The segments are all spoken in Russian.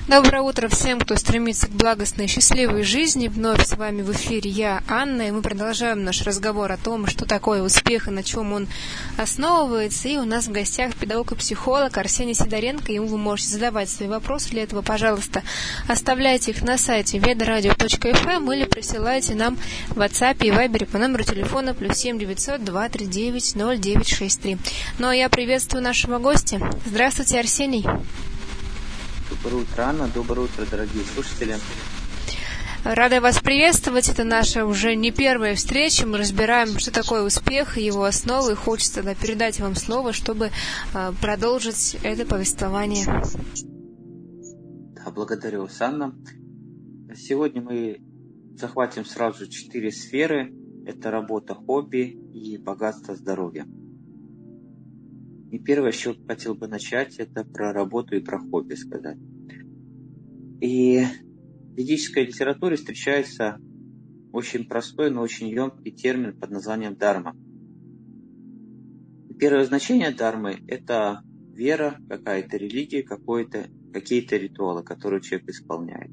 Доброе утро всем, кто стремится к благостной и счастливой жизни. Вновь с вами в эфире я, Анна, и мы продолжаем наш разговор о том, что такое успех и на чем он основывается. И у нас в гостях педагог и психолог Арсений Сидоренко. Ему вы можете задавать свои вопросы. Для этого, пожалуйста, оставляйте их на сайте vedoradio.fm или присылайте нам в WhatsApp и Viber по номеру телефона +7 900 239 0963. Ну а я приветствую нашего гостя. Здравствуйте, Арсений. Доброе утро, Анна. Доброе утро, дорогие слушатели. Рада вас приветствовать. Это наша уже не первая встреча. Мы разбираем, что такое успех и его основы. И хочется передать вам слово, чтобы продолжить это повествование. Да, благодарю вас, Анна. Сегодня мы захватим сразу 4 сферы. Это работа, хобби и богатство, здоровья. И первое, с чего хотел бы начать, это про работу и про хобби сказать. И в ведической литературе встречается очень простой, но очень емкий термин под названием дарма. И первое значение дармы – это вера, какая-то религия, какие-то ритуалы, которые человек исполняет.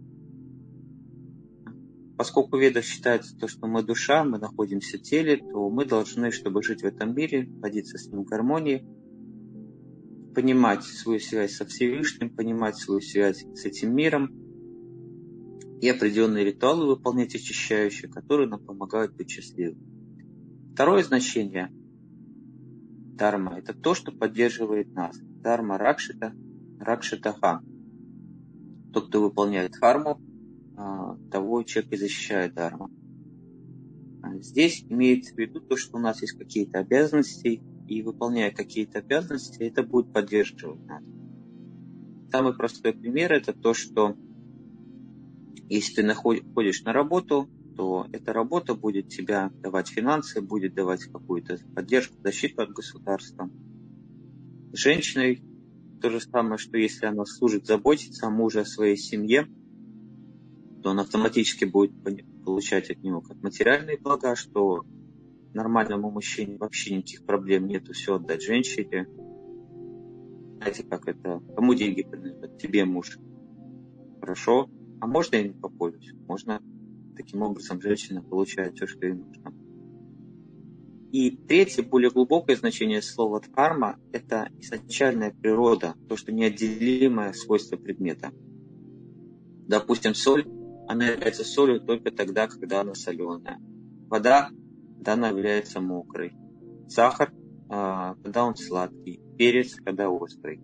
Поскольку в ведах считается то, что мы душа, мы находимся в теле, то мы должны, чтобы жить в этом мире, находиться с ним в гармонии, понимать свою связь со Всевышним, понимать свою связь с этим миром и определенные ритуалы выполнять очищающие, которые нам помогают быть счастливыми. Второе значение дарма – это то, что поддерживает нас. Дарма ракшита, ракшитаха. Тот, кто выполняет дхарму, того человек и защищает дарму. Здесь имеется в виду то, что у нас есть какие-то обязанности, и выполняя какие-то обязанности, это будет поддерживать нас. Самый простой пример – это то, что если ты ходишь на работу, то эта работа будет тебе давать финансы, будет давать какую-то поддержку, защиту от государства. Женщиной то же самое, что если она служит, заботится о муже, о своей семье, то он автоматически будет получать от него как материальные блага, что нормальному мужчине вообще никаких проблем нету, все отдать женщине. Знаете, как это? Кому деньги принадлежат? Тебе, муж. Хорошо. А можно я не попользуюсь? Можно. Таким образом женщина получает все, что ей нужно. И третье, более глубокое значение слова дхарма – это изначальная природа, то, что неотделимое свойство предмета. Допустим, соль, она является солью только тогда, когда она соленая. Вода, когда она является мокрой. Сахар, когда он сладкий. Перец, когда острый.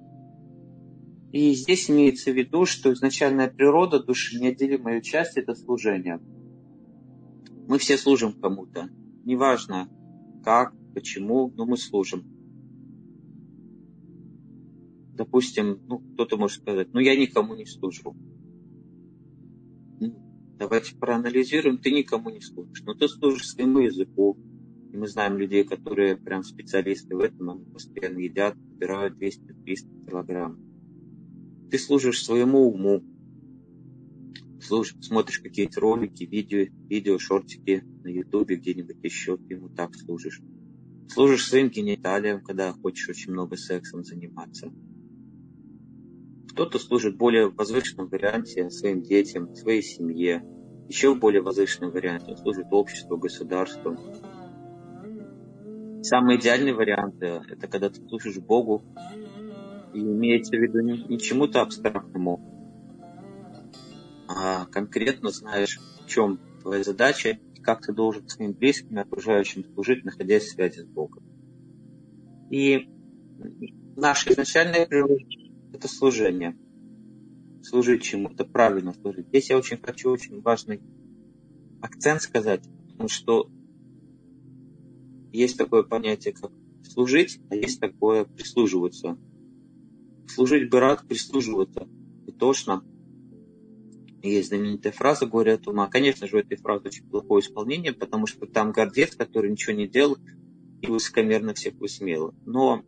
И здесь имеется в виду, что изначальная природа души, неотделимая часть – это служение. Мы все служим кому-то. Неважно, как, почему, но мы служим. Допустим, кто-то может сказать, я никому не служу. Давайте проанализируем, ты никому не служишь. Но ты служишь своему языку. И мы знаем людей, которые прям специалисты в этом, они постоянно едят, набирают 200-300 килограмм. Ты служишь своему уму. Смотришь какие-то ролики, видео, шортики на ютубе, где-нибудь еще, ты ему так служишь. Служишь своим гениталиям, когда хочешь очень много сексом заниматься. Кто-то служит в более возвышенном варианте своим детям, своей семье. Еще в более возвышенном варианте он служит обществу, государству. Самый идеальный вариант – это когда ты служишь Богу, и имеется в виду не чему-то абстрактному, а конкретно знаешь, в чем твоя задача и как ты должен своим близким и окружающим служить, находясь в связи с Богом. И наша изначальная природа – это служение. Служить чему-то, правильно служить. Здесь я хочу очень важный акцент сказать, потому что есть такое понятие, как служить, а есть такое прислуживаться. Служить бы рад, прислуживаться и тошно. Есть знаменитая фраза «Горе от ума». Конечно же, у этой фразы очень плохое исполнение, потому что там гордец, который ничего не делал и высокомерно всех высмеял. Но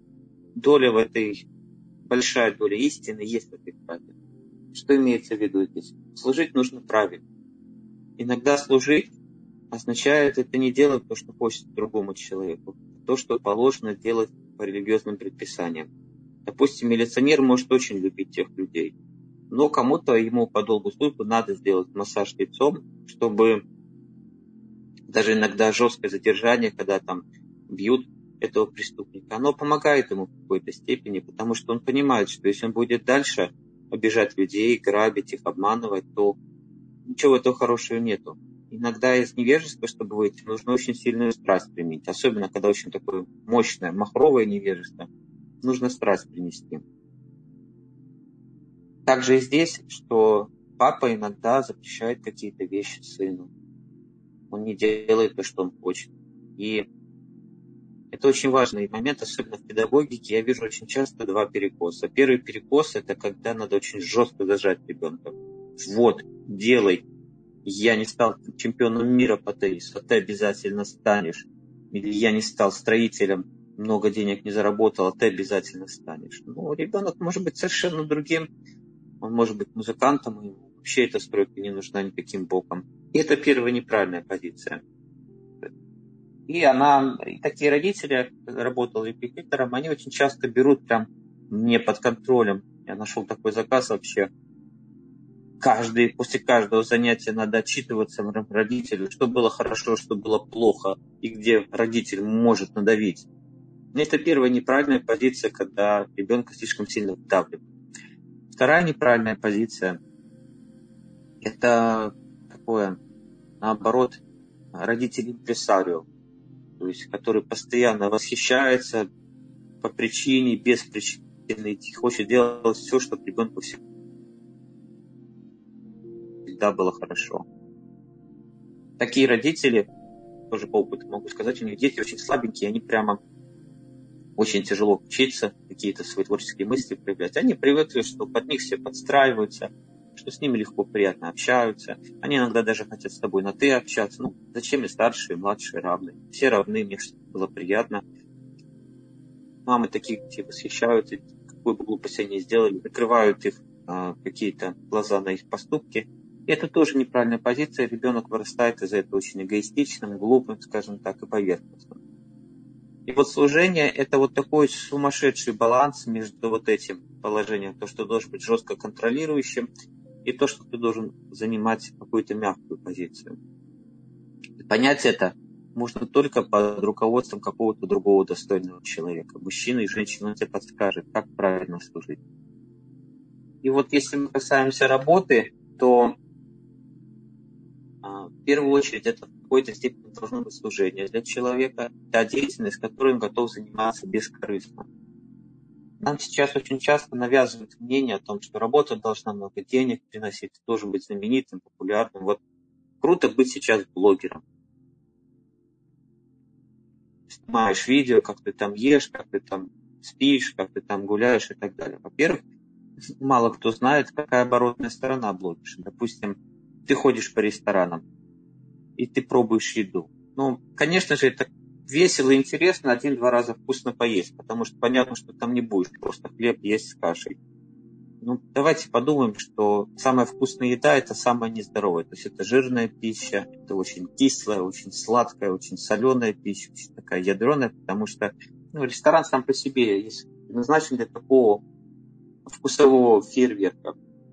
большая доля истины есть в этой фразе. Что имеется в виду здесь? Служить нужно правильно. Иногда служить означает это не делать то, что хочется другому человеку, а то, что положено делать по религиозным предписаниям. Допустим, милиционер может очень любить тех людей, Но кому-то ему по долгу службы надо сделать массаж лицом, чтобы даже иногда жесткое задержание, когда там бьют этого преступника, оно помогает ему в какой-то степени, потому что он понимает, что если он будет дальше обижать людей, грабить их, обманывать, то ничего этого хорошего нету. Иногда из невежества, чтобы выйти, нужно очень сильную страсть применить. Особенно, когда очень такое мощное, махровое невежество. Нужно страсть принести. Также и здесь, что папа иногда запрещает какие-то вещи сыну. Он не делает то, что он хочет. И это очень важный момент, особенно в педагогике. Я вижу очень часто два перекоса. Первый перекос – это когда надо очень жестко зажать ребенка. Вот, делай. Я не стал чемпионом мира по теннису, а ты обязательно станешь. Или я не стал строителем, много денег не заработал, а ты обязательно станешь. Ну, ребенок может быть совершенно другим. Он может быть музыкантом, и вообще эта стройка не нужна никаким боком. И это первая неправильная позиция. И такие родители, работал репетитором, они очень часто берут прям мне под контролем. Я нашел такой заказ вообще. После каждого занятия надо отчитываться родителю, что было хорошо, что было плохо, и где родитель может надавить. Это первая неправильная позиция, когда ребенка слишком сильно вдавливают. Вторая неправильная позиция – это такое, наоборот, родитель-импресарио, то есть который постоянно восхищается по причине, без причины, и хочет делать все, чтобы ребенку всегда было хорошо. Такие родители, тоже по опыту могу сказать, у них дети очень слабенькие, они прямо очень тяжело учиться, какие-то свои творческие мысли проявлять. Они привыкли, что под них все подстраиваются, что с ними легко, приятно общаются. Они иногда даже хотят с тобой на «ты» общаться. Ну, зачем и старшие, и младшие равны? Все равны, мне было приятно. Мамы таких детей восхищаются, какую бы глупость они сделали, закрывают их какие-то глаза на их поступки. И это тоже неправильная позиция. Ребенок вырастает из-за этого очень эгоистичным, глупым, скажем так, и поверхностным. И вот служение – это вот такой сумасшедший баланс между вот этим положением, то, что должен быть жестко контролирующим, и то, что ты должен занимать какую-то мягкую позицию. И понять это можно только под руководством какого-то другого достойного человека. Мужчина и женщина, он тебе подскажет, как правильно служить. И вот если мы касаемся работы, то в первую очередь это в какой-то степени должно быть служение для человека, та деятельность, которой он готов заниматься бескорыстно. Нам сейчас очень часто навязывают мнение о том, что работа должна много денег приносить, ты должен быть знаменитым, популярным. Вот круто быть сейчас блогером. Снимаешь видео, как ты там ешь, как ты там спишь, как ты там гуляешь и так далее. Во-первых, мало кто знает, какая оборотная сторона блогерши. Допустим, ты ходишь по ресторанам, и ты пробуешь еду. Ну, конечно же, это весело и интересно 1-2 раза вкусно поесть, потому что понятно, что там не будешь просто хлеб есть с кашей. Ну, давайте подумаем, что самая вкусная еда – это самая нездоровая. То есть это жирная пища, это очень кислая, очень сладкая, очень соленая пища, очень такая ядреная, потому что ресторан сам по себе назначен для такого вкусового фейерверка.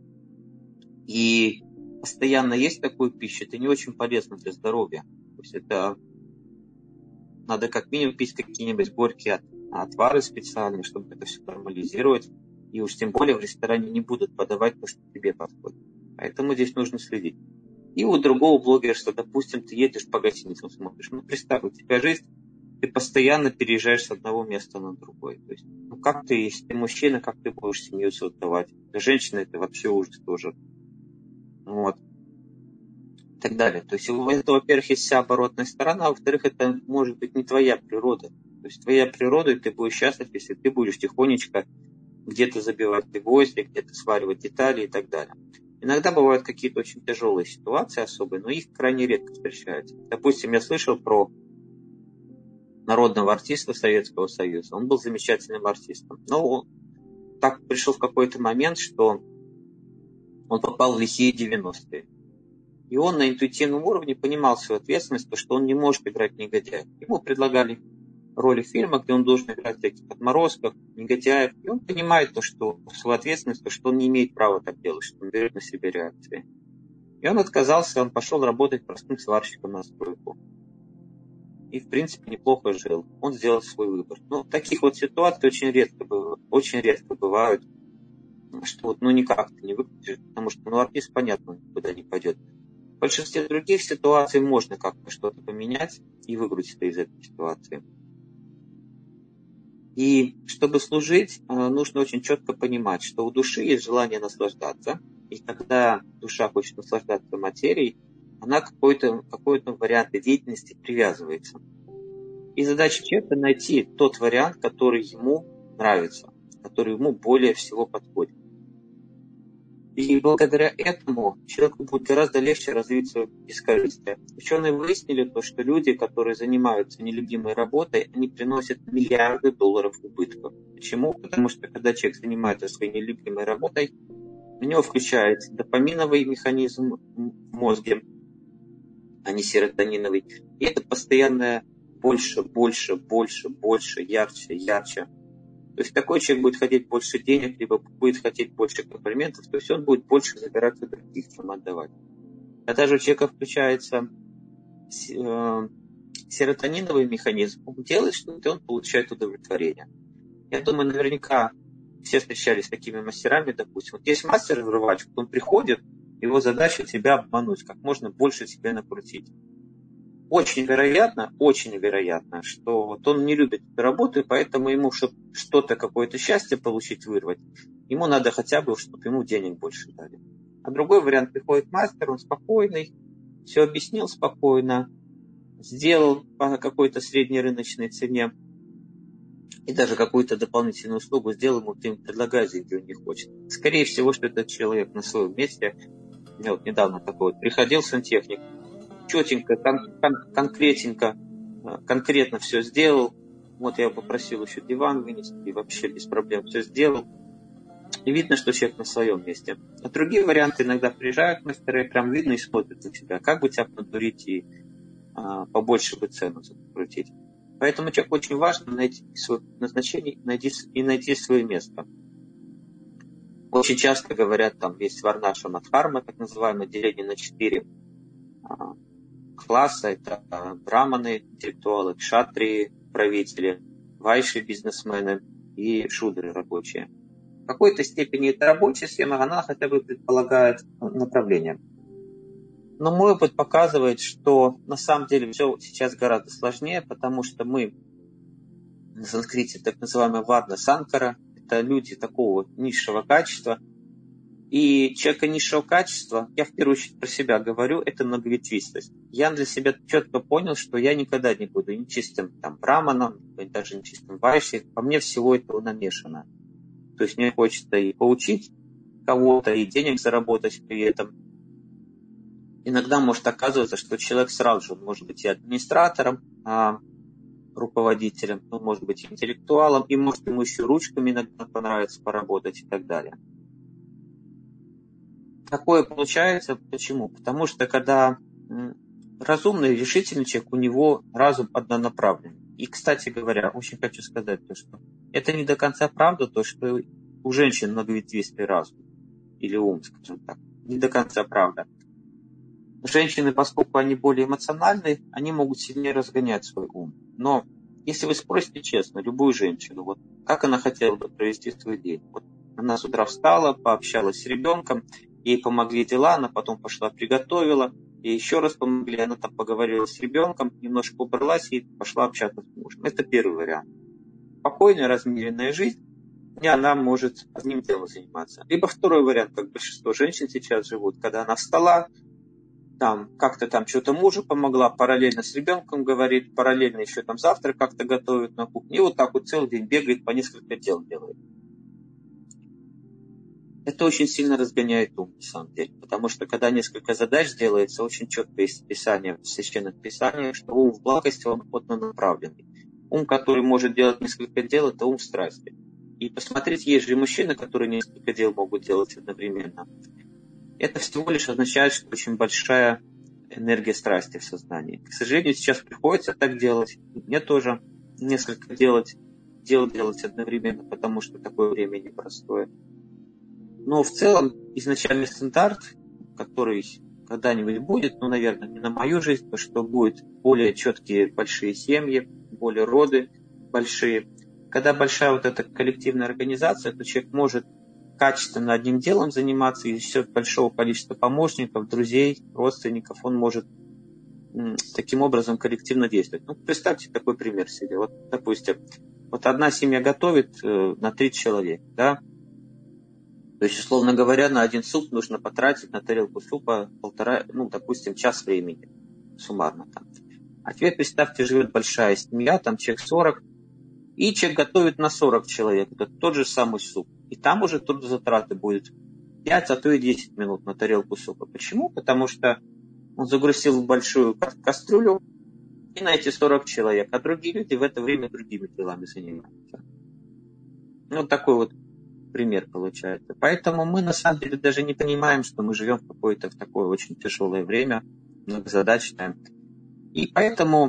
И постоянно есть такую пищу, это не очень полезно для здоровья. То есть это надо как минимум пить какие-нибудь горькие отвары специальные, чтобы это все нормализировать. И уж тем более в ресторане не будут подавать то, что тебе подходит. Поэтому здесь нужно следить. И у другого блогерства, допустим, ты едешь по гостиницам, смотришь. Ну, представь, у тебя жизнь, ты постоянно переезжаешь с одного места на другое. То есть, как ты, если ты мужчина, как ты будешь семью создавать? Для женщины это вообще ужас тоже. Вот. И так далее. То есть, это, во-первых, есть вся оборотная сторона, а во-вторых, это может быть не твоя природа. То есть, твоя природа, и ты будешь счастлив, если ты будешь тихонечко где-то забивать гвозди, где-то сваривать детали и так далее. Иногда бывают какие-то очень тяжелые ситуации особые, но их крайне редко встречаются. Допустим, я слышал про народного артиста Советского Союза. Он был замечательным артистом. Но так пришел в какой-то момент, что он попал в лихие 90-е. И он на интуитивном уровне понимал свою ответственность, что он не может играть негодяя. Ему предлагали роли в фильмах, где он должен играть таких отморозков, негодяев. И он понимает то, что свою ответственность, то, что он не имеет права так делать, что он берет на себя реакции. И он отказался, он пошел работать простым сварщиком на стройку. И, в принципе, неплохо жил. Он сделал свой выбор. Но таких вот ситуаций очень редко бывают, что вот, никак ты не выкрутишь, потому что, артист, понятно, никуда не пойдет. В большинстве других ситуаций можно как-то что-то поменять и выкрутиться из этой ситуации. И чтобы служить, нужно очень четко понимать, что у души есть желание наслаждаться. И когда душа хочет наслаждаться материей, она к какой-то вариант деятельности привязывается. И задача человека найти тот вариант, который ему нравится, который ему более всего подходит. И благодаря этому человеку будет гораздо легче развить свое бескорыстие. Ученые выяснили то, что люди, которые занимаются нелюбимой работой, они приносят миллиарды долларов убытков. Почему? Потому что когда человек занимается своей нелюбимой работой, у него включается допаминовый механизм в мозге, а не серотониновый. И это постоянное больше, ярче. То есть такой человек будет хотеть больше денег, либо будет хотеть больше комплиментов, то есть он будет больше забирать у других, чем отдавать. Когда же у человека включается серотониновый механизм, он делает что-то, и он получает удовлетворение. Я думаю, наверняка все встречались с такими мастерами, допустим. Вот есть мастер-рвач, он приходит, его задача тебя обмануть, как можно больше тебя накрутить. Очень вероятно, что вот он не любит эту работу, и поэтому ему, чтобы что-то, какое-то счастье получить, вырвать, ему надо хотя бы, чтобы ему денег больше дали. А другой вариант: приходит мастер, он спокойный, все объяснил спокойно, сделал по какой-то средней рыночной цене, и даже какую-то дополнительную услугу сделал ему, ты ему предлагаешь, где он не хочет. Скорее всего, что этот человек на своем месте, я вот недавно такой вот приходил сантехник, четенько, конкретно все сделал. Вот я попросил еще диван вынести, и вообще без проблем все сделал. И видно, что человек на своем месте. А другие варианты: иногда приезжают мастеры, прям видно и смотрят на тебя, как бы тебя надурить и побольше бы цену закрутить. Поэтому человеку очень важно найти свое назначение и найти свое место. Очень часто говорят, там есть варнаша мадхарма, так называемое деление на 4 класса. Это браманы, интеллектуалы, кшатрии, правители, вайши, бизнесмены и шудры, рабочие. В какой-то степени это рабочая схема, она хотя бы предполагает направление. Но мой опыт показывает, что на самом деле все сейчас гораздо сложнее, потому что мы на санскрите так называемые варна санкара, это люди такого низшего качества. И человека низшего качества, я в первую очередь про себя говорю, это многоветвистость. Я для себя четко понял, что я никогда не буду ни чистым браманом, даже не чистым вайшей. По мне всего этого намешано. То есть мне хочется и поучить кого-то, и денег заработать при этом. Иногда может оказываться, что человек сразу же может быть и администратором, руководителем, он может быть и интеллектуалом, и может ему еще ручками иногда понравится поработать и так далее. Такое получается. Почему? Потому что когда разумный, решительный человек, у него разум однонаправленный. И, кстати говоря, очень хочу сказать то, что это не до конца правда, то, что у женщин многоветвистый разум или ум, скажем так. Не до конца правда. Женщины, поскольку они более эмоциональны, они могут сильнее разгонять свой ум. Но если вы спросите честно любую женщину, вот как она хотела бы провести свой день. Вот она с утра встала, пообщалась с ребенком, ей помогли дела, она потом пошла приготовила, ей еще раз помогли, она там поговорила с ребенком, немножко убралась и пошла общаться с мужем. Это первый вариант. Спокойная, размеренная жизнь, и она может одним делом заниматься. Либо второй вариант, как большинство женщин сейчас живут, когда она встала, как-то что-то мужу помогла, параллельно с ребенком говорит, параллельно еще завтрак как-то готовит на кухне, и вот так вот целый день бегает, по несколько дел делает. Это очень сильно разгоняет ум, на самом деле, потому что когда несколько задач делается, очень четко есть писание в священных писаниях, что ум в благости, он однонаправленный. Ум, который может делать несколько дел, это ум страсти. И посмотрите, есть же мужчины, которые несколько дел могут делать одновременно. Это всего лишь означает, что очень большая энергия страсти в сознании. К сожалению, сейчас приходится так делать. Мне тоже. несколько дел делать одновременно, потому что такое время непростое. Но в целом изначальный стандарт, который когда-нибудь будет, наверное, не на мою жизнь, потому что будет более четкие большие семьи, более роды большие. Когда большая вот эта коллективная организация, то человек может качественно одним делом заниматься, и за счет большого количества помощников, друзей, родственников, он может таким образом коллективно действовать. Представьте такой пример себе. Вот, допустим, вот одна семья готовит на 30 человек, да? То есть, условно говоря, на один суп нужно потратить, на тарелку супа допустим, час времени суммарно там. А теперь представьте, живет большая семья, там человек 40, и человек готовит на 40 человек. Это тот же самый суп. И там уже трудозатраты будет 5, а то и 10 минут на тарелку супа. Почему? Потому что он загрузил в большую кастрюлю и на эти 40 человек, а другие люди в это время другими делами занимаются. Вот такой вот пример получается. Поэтому мы на самом деле даже не понимаем, что мы живем в такое очень тяжелое время, многозадачное. И поэтому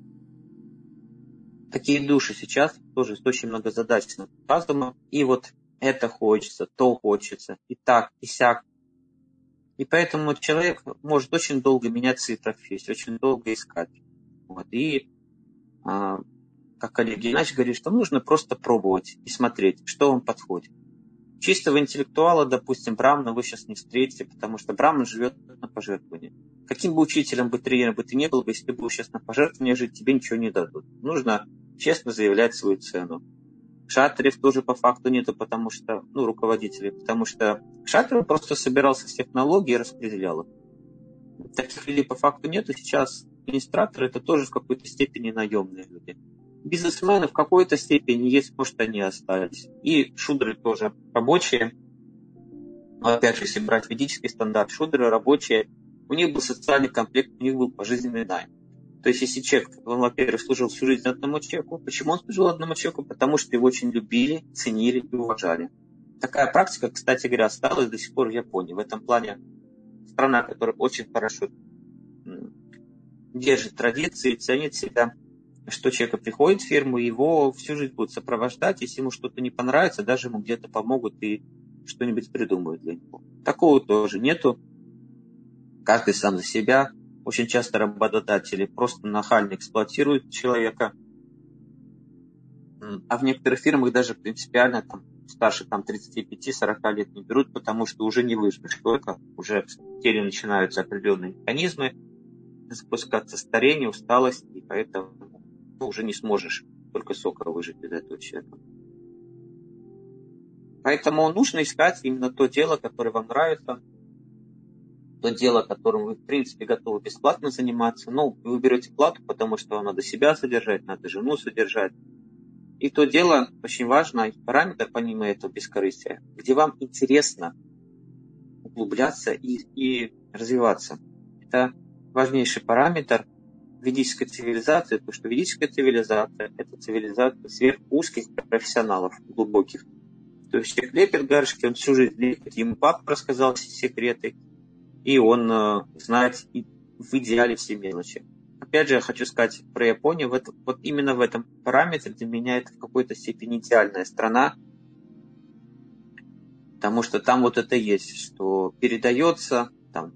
такие души сейчас тоже с очень многозадачным разумом. И вот это хочется, то хочется, и так, и сяк. И поэтому человек может очень долго менять свои профессии, очень долго искать. Вот. И, как Олег Геннадьевич говорит, что нужно просто пробовать и смотреть, что вам подходит. Чистого интеллектуала, допустим, Брамана вы сейчас не встретите, потому что Браман живет на пожертвовании. Каким бы учителем, тренером бы ты не был, если ты будешь сейчас на пожертвовании жить, тебе ничего не дадут. Нужно честно заявлять свою цену. Кшатриев тоже по факту нету, потому что, руководителей, потому что Кшатрий просто собирался с технологий и распределял их. Таких людей по факту нету. Сейчас администраторы это тоже в какой-то степени наемные люди. Бизнесмены в какой-то степени есть, может, они остались. И шудры тоже рабочие. Но опять же, если брать ведический стандарт, шудры рабочие, у них был социальный комплект, у них был пожизненный найм. То есть, если человек, он, во-первых, служил всю жизнь одному человеку. Почему он служил одному человеку? Потому что его очень любили, ценили и уважали. Такая практика, кстати говоря, осталась до сих пор в Японии. В этом плане страна, которая очень хорошо держит традиции, ценит себя, что человек приходит в фирму, его всю жизнь будут сопровождать, если ему что-то не понравится, даже ему где-то помогут и что-нибудь придумают для него. Такого тоже нету. Каждый сам за себя. Очень часто работодатели просто нахально эксплуатируют человека. А в некоторых фирмах даже принципиально старше 35-40 лет не берут, потому что уже не выживешь только. Уже в теле начинаются определенные механизмы, запускаться старение, усталость, и поэтому уже не сможешь только сока выжить из этого человека. Поэтому нужно искать именно то дело, которое вам нравится, то дело, которым вы, в принципе, готовы бесплатно заниматься. Вы берете плату, потому что вам надо себя содержать, надо жену содержать. И то дело, очень важно, параметр, помимо этого бескорыстия, где вам интересно углубляться и развиваться. Это важнейший параметр ведической цивилизации, потому что ведическая цивилизация – это цивилизация сверхузких профессионалов, глубоких. То есть человек лепит гаршки, он всю жизнь лепит, ему папа рассказал все секреты, и он знает в идеале все мелочи. Опять же, я хочу сказать про Японию. Вот именно в этом параметре для меня это в какой-то степени идеальная страна, потому что там вот это есть, что передается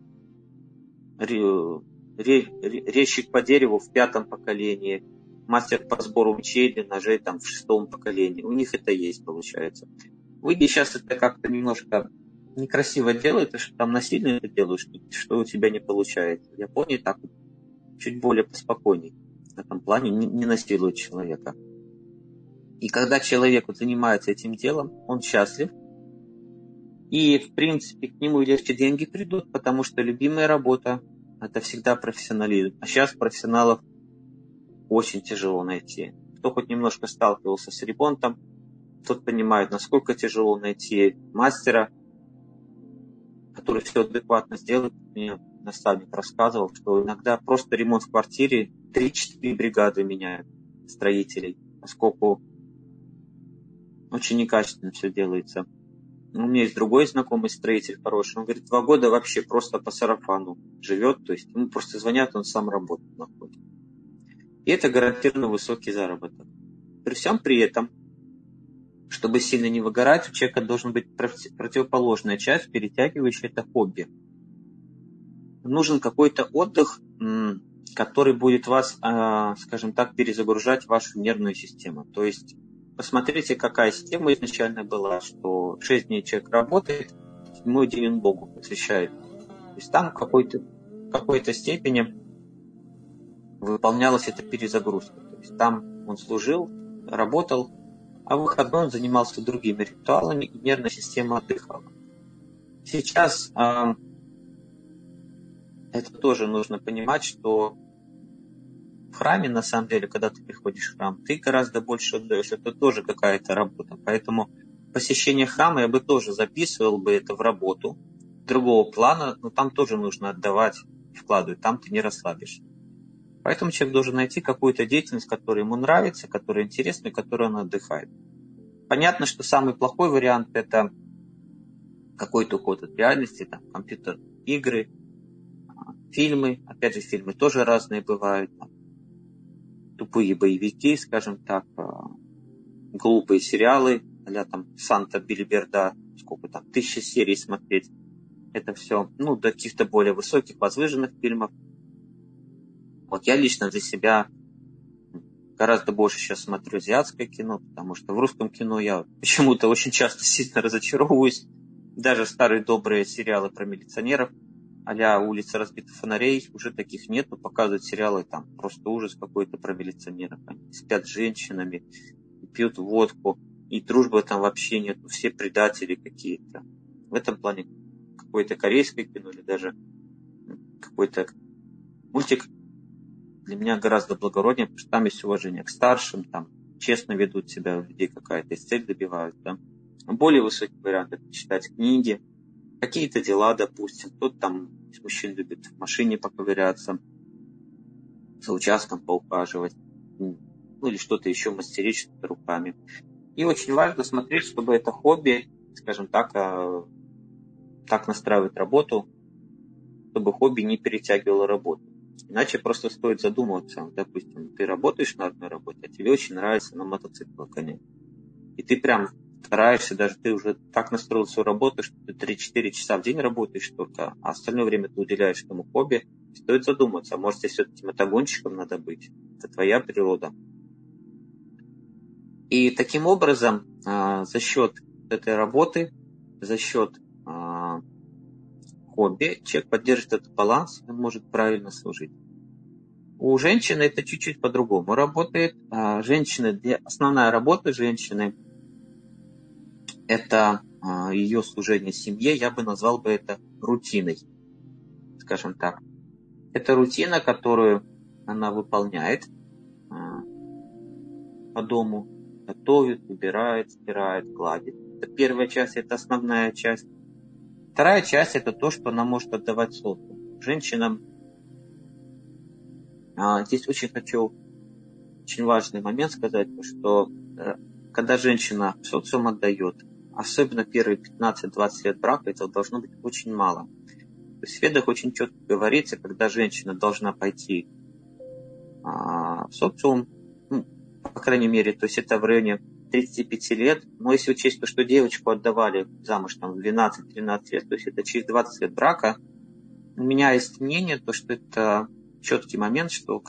резчик по дереву в 5-м поколении, мастер по сбору мечей для ножей в 6-м поколении. У них это есть, получается. В Индии сейчас это как-то немножко некрасиво делают, что там насильно это делают, что у тебя не получается. В Японии так чуть более поспокойней в этом плане, не насилуют человека. И когда человек занимается этим делом, он счастлив. И, в принципе, к нему легче деньги придут, потому что любимая работа – это всегда профессионализм. А сейчас профессионалов очень тяжело найти. Кто хоть немножко сталкивался с ремонтом, тот понимает, насколько тяжело найти мастера, который все адекватно сделает. Мне наставник рассказывал, что иногда просто ремонт в квартире 3-4 бригады меняют строителей, поскольку очень некачественно все делается. У меня есть другой знакомый строитель хороший, он говорит, 2 года вообще просто по сарафану живет, то есть ему просто звонят, он сам работу находит. И это гарантированно высокий заработок. при всем при этом, чтобы сильно не выгорать, у человека должна быть противоположная часть, перетягивающая это хобби. Нужен какой-то отдых, который будет вас, скажем так, перезагружать вашу нервную систему. То есть посмотрите, какая система изначально была, что 6 дней человек работает, 7-й день он Богу посвящает. То есть там в какой-то степени выполнялась эта перезагрузка. То есть там он служил, работал, а в выходной он занимался другими ритуалами, и нервная система отдыхала. Сейчас это тоже нужно понимать, что в храме, на самом деле, когда ты приходишь в храм, ты гораздо больше отдаешь. Это тоже какая-то работа. Поэтому посещение храма я бы тоже записывал бы это в работу другого плана, но там тоже нужно отдавать и вкладывать. Там ты не расслабишься. Поэтому человек должен найти какую-то деятельность, которая ему нравится, которая интересна и которой он отдыхает. Понятно, что самый плохой вариант – это какой-то уход от реальности, там, компьютер-игры, фильмы. Опять же, фильмы тоже разные бывают. Там, тупые боевики, скажем так, глупые сериалы, а-ля там Санта-Билиберда, сколько там, 1000 серий смотреть. Это все, до каких-то более высоких, возвышенных фильмов. Вот я лично для себя гораздо больше сейчас смотрю азиатское кино, потому что в русском кино я почему-то очень часто сильно разочаровываюсь. Даже старые добрые сериалы про милиционеров, а-ля «Улица разбитых фонарей», уже таких нет, но показывают сериалы, там просто ужас какой-то про милиционеров. Они спят с женщинами, пьют водку, и дружбы там вообще нет, все предатели какие-то. В этом плане какое-то корейское кино или даже какой-то мультик для меня гораздо благороднее, потому что там есть уважение к старшим, там честно ведут себя, у людей какая-то цель добивают. Да? Более высокий вариант – это читать книги, какие-то дела, допустим. Кто-то там из мужчин любит в машине поковыряться, за участком поухаживать, или что-то еще мастерить что-то руками. И очень важно смотреть, чтобы это хобби, скажем так, так настраивать работу, чтобы хобби не перетягивало работу. Иначе просто стоит задумываться. Допустим, ты работаешь на одной работе, а тебе очень нравится на мотоцикле гонять. И ты прям стараешься, даже ты уже так настроил свою работу, что ты 3-4 часа в день работаешь только, а остальное время ты уделяешь этому хобби. Стоит задуматься, а может, тебе все-таки мотогонщиком надо быть. Это твоя природа. И таким образом, за счет этой работы, за счет хобби, человек поддержит этот баланс, он может правильно служить. У женщины это чуть-чуть по-другому работает. Основная работа женщины – это ее служение семье. Я бы назвал бы это рутиной, скажем так. Это рутина, которую она выполняет по дому. Готовит, убирает, стирает, гладит. Это первая часть, это основная часть. Вторая часть – это то, что она может отдавать социуму. Женщинам здесь очень важный момент сказать, что когда женщина в социум отдает, особенно первые 15-20 лет брака, этого должно быть очень мало. То есть в ведах очень четко говорится, когда женщина должна пойти в социум, по крайней мере, то есть это в районе 35 лет, но если учесть то, что девочку отдавали замуж там, в 12-13 лет, то есть это через 20 лет брака, у меня есть мнение, то, что это четкий момент, что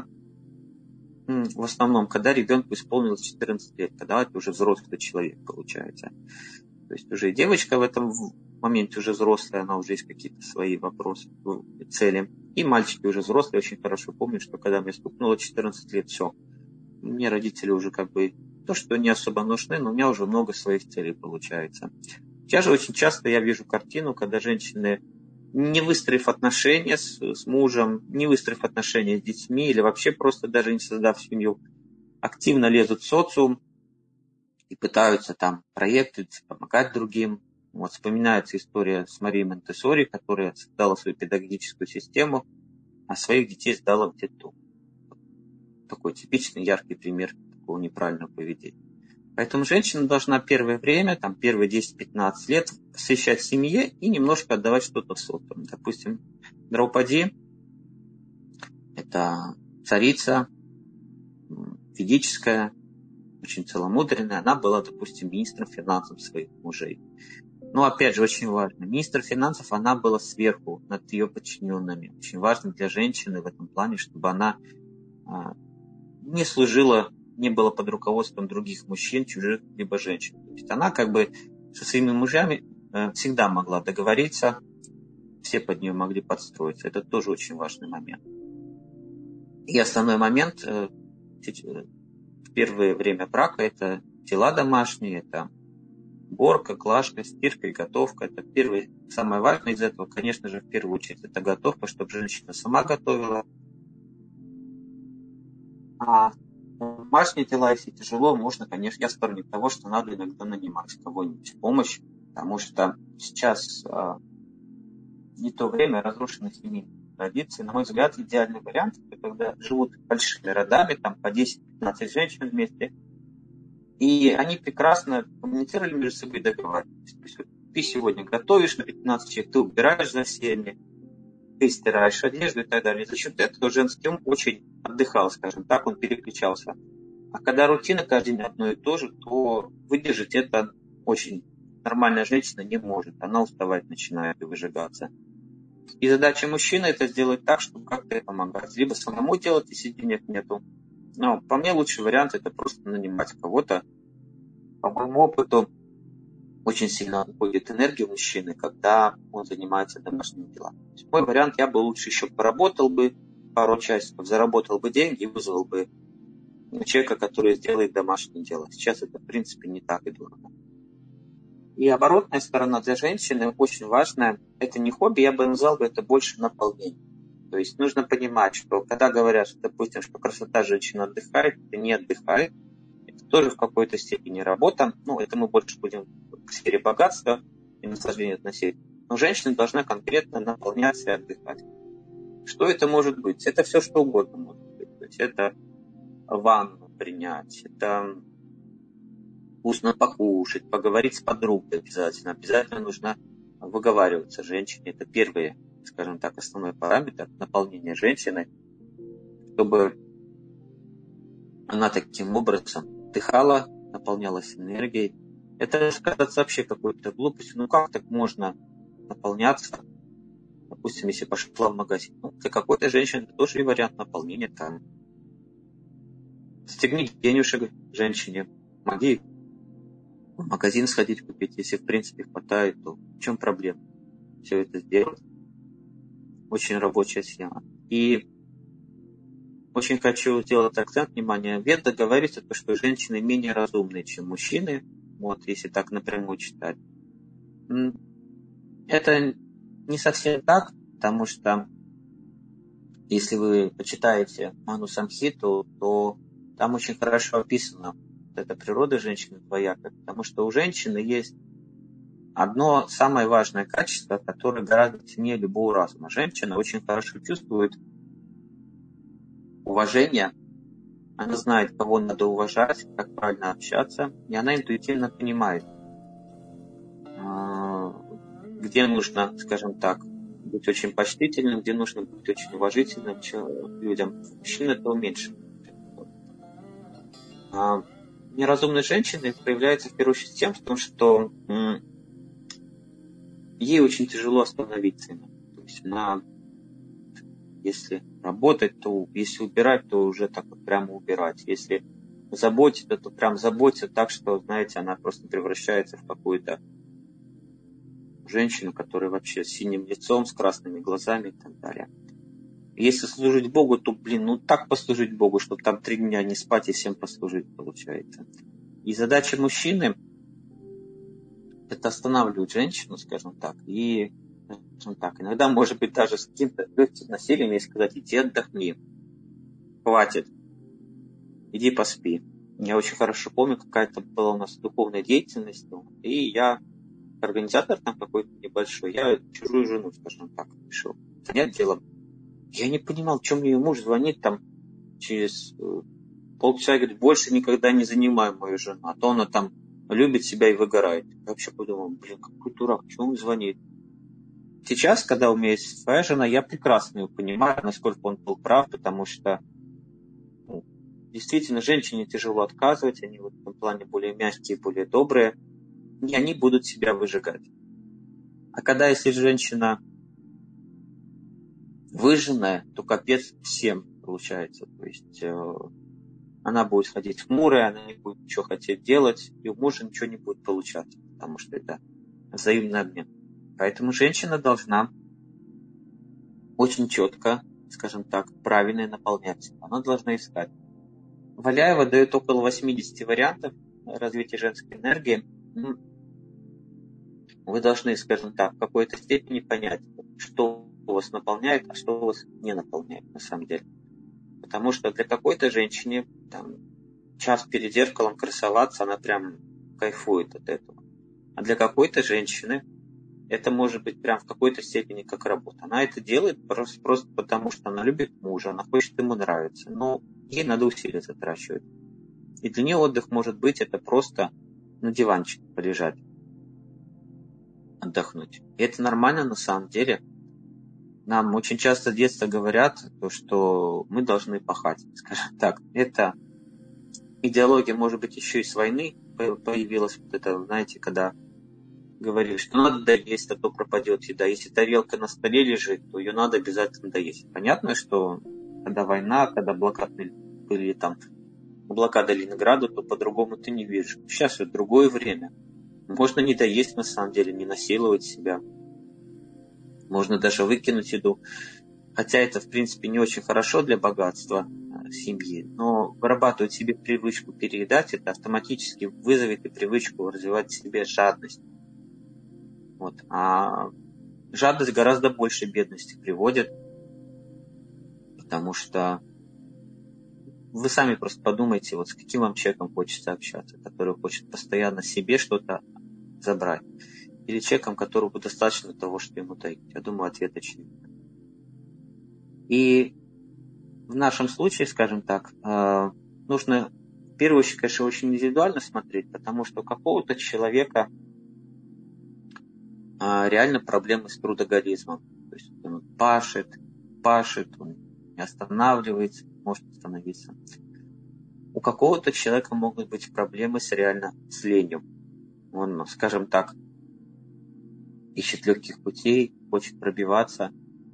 в основном, когда ребенку исполнилось 14 лет, когда это уже взрослый человек получается. То есть уже и девочка в этом моменте уже взрослая, она уже есть какие-то свои вопросы, цели. И мальчики уже взрослые, очень хорошо помню, что когда мне стукнуло 14 лет, все. Мне родители уже то, что не особо нужны, но у меня уже много своих целей получается. Сейчас же очень часто я вижу картину, когда женщины, не выстроив отношения с мужем, не выстроив отношения с детьми или вообще просто даже не создав семью, активно лезут в социум и пытаются там проекты, помогать другим. Вот вспоминается история с Марией Монтессори, которая создала свою педагогическую систему, а своих детей сдала в детдом. Такой типичный, яркий пример такого неправильного поведения. Поэтому женщина должна первое время, первые 10-15 лет посвящать семье и немножко отдавать что-то в социум. Допустим, Драупади – это царица ведическая, очень целомудренная, она была, допустим, министром финансов своих мужей. Но, опять же, очень важно, министр финансов, она была сверху, над ее подчиненными. Очень важно для женщины в этом плане, чтобы она не служила, не была под руководством других мужчин, чужих, либо женщин. То есть она как бы со своими мужьями всегда могла договориться, все под нее могли подстроиться. Это тоже очень важный момент. И основной момент в первое время брака – это дела домашние, это уборка, глажка, стирка и готовка. Это первое, самое важное из этого, конечно же, в первую очередь, это готовка, чтобы женщина сама готовила. А домашние дела, если тяжело, можно, конечно, я сторонник того, что надо иногда нанимать кого-нибудь в помощь, потому что сейчас не то время разрушенных семейных традиций. На мой взгляд, идеальный вариант, это когда живут большими родами, там по 10-15 женщин вместе, и они прекрасно коммуницировали между собой и договаривались. То есть, ты сегодня готовишь на 15 человек, ты убираешь за всеми, ты стираешь одежду и так далее. За счет этого женский ум очень отдыхал, скажем так, он переключался. А когда рутина каждый день одно и то же, то выдержать это очень нормальная женщина не может. Она уставать начинает и выжигаться. И задача мужчины это сделать так, чтобы как-то помогать. Либо самому делать, если денег нету. Но по мне лучший вариант это просто нанимать кого-то. По моему опыту очень сильно уходит энергия у мужчины, когда он занимается домашними делами. Мой вариант, я бы лучше еще поработал бы пару часиков, заработал бы деньги и вызвал бы человека, который сделает домашнее дело. Сейчас это, в принципе, не так и дорого. И оборотная сторона для женщины очень важная. Это не хобби, я бы назвал бы это больше наполнение. То есть нужно понимать, что когда говорят, что, допустим, что красота женщины отдыхает, это не отдыхает. Это тоже в какой-то степени работа. Ну, это мы больше будем в сфере богатства и наслаждения относить. Но женщина должна конкретно наполняться и отдыхать. Что это может быть? Это все, что угодно может быть. То есть это ванну принять, это вкусно покушать, поговорить с подругой обязательно. Обязательно нужно выговариваться женщине. Это первый, скажем так, основной параметр наполнения женщины, чтобы она таким образом дыхала, наполнялась энергией. Это кажется вообще какой-то глупостью. Ну как так можно наполняться? Допустим, если пошла в магазин. Ну, для какой-то женщины это тоже и вариант наполнения. Там стегни денежек женщине, помоги в магазин сходить купить, если в принципе хватает, то в чем проблема? Все это сделать. Очень рабочая схема. И очень хочу сделать акцент внимания. Веда говорится, что женщины менее разумные, чем мужчины. Вот, если так напрямую читать. Это не совсем так, потому что если вы почитаете Ману Самхиту, то там очень хорошо описано эта природа женщины двоякая, потому что у женщины есть одно самое важное качество, которое гораздо сильнее любого разума. Женщина очень хорошо чувствует уважение, она знает, кого надо уважать, как правильно общаться, и она интуитивно понимает, где нужно, скажем так, быть очень почтительным, где нужно быть очень уважительным к людям. Мужчин этого меньше. Неразумность женщины проявляется в первую очередь тем, что ей очень тяжело остановиться. То есть она, если работать, то если убирать, то уже так вот прямо убирать. Если заботиться, то прям заботиться так, что, знаете, она просто превращается в какую-то женщину, которая вообще с синим лицом, с красными глазами и так далее. Если служить Богу, то, так послужить Богу, чтобы там 3 дня не спать и всем послужить, получается. И задача мужчины – это останавливать женщину, скажем так, и, скажем так, иногда, может быть, даже с каким-то легким насилием, и сказать: иди отдохни, хватит, иди поспи. Я очень хорошо помню, какая-то была у нас духовная деятельность, и я организатор там какой-то небольшой, я чужую жену, скажем так, решил занять делом. Я не понимал, в чем ее муж звонит там через полчаса и говорит: больше никогда не занимай мою жену, а то она там любит себя и выгорает. Я вообще подумал: какой дурак, чего он звонит? Сейчас, когда у меня есть своя жена, я прекрасно ее понимаю, насколько он был прав, потому что действительно женщине тяжело отказывать, они в этом плане более мягкие, более добрые, и они будут себя выжигать. А когда если женщина выжженная, то капец всем получается. То есть она будет ходить хмурая, она не будет ничего хотеть делать, и у мужа ничего не будет получаться, потому что это взаимный обмен. Поэтому женщина должна очень четко, скажем так, правильно наполнять. Она должна искать. Валяева дает около 80 вариантов развития женской энергии. Вы должны, скажем так, в какой-то степени понять, что вас наполняет, а что вас не наполняет на самом деле. Потому что для какой-то женщины там, час перед зеркалом красоваться, она прям кайфует от этого. А для какой-то женщины это может быть прям в какой-то степени как работа. Она это делает просто потому, что она любит мужа, она хочет ему нравиться. Но ей надо усилия затрачивать. И для нее отдых может быть это просто на диванчике полежать, отдохнуть. И это нормально на самом деле. Нам очень часто с детства говорят, что мы должны пахать. Скажем так, это идеология, может быть, еще и с войны появилась. Вот это, знаете, когда говорили, что надо доесть, а то пропадет еда. Если тарелка на столе лежит, то ее надо обязательно доесть. Понятно, что когда война, когда были там блокада Ленинграда, то по-другому ты не видишь. Сейчас вот другое время. Можно не доесть, на самом деле, не насиловать себя. Можно даже выкинуть еду. Хотя это, в принципе, не очень хорошо для богатства семьи. Но вырабатывать себе привычку переедать, это автоматически вызовет и привычку развивать в себе жадность. Вот. А жадность гораздо больше бедности приводит. Потому что вы сами просто подумайте, вот с каким вам человеком хочется общаться, который хочет постоянно себе что-то забрать. Или человеком, которому достаточно того, что ему дают. Я думаю, ответ очевиден. И в нашем случае, скажем так, нужно в первую очередь, конечно, очень индивидуально смотреть, потому что у какого-то человека реально проблемы с трудоголизмом. То есть он пашет, он не останавливается, может остановиться. У какого-то человека могут быть проблемы реально с ленью. Он, скажем так, ищет легких путей, хочет пробиваться.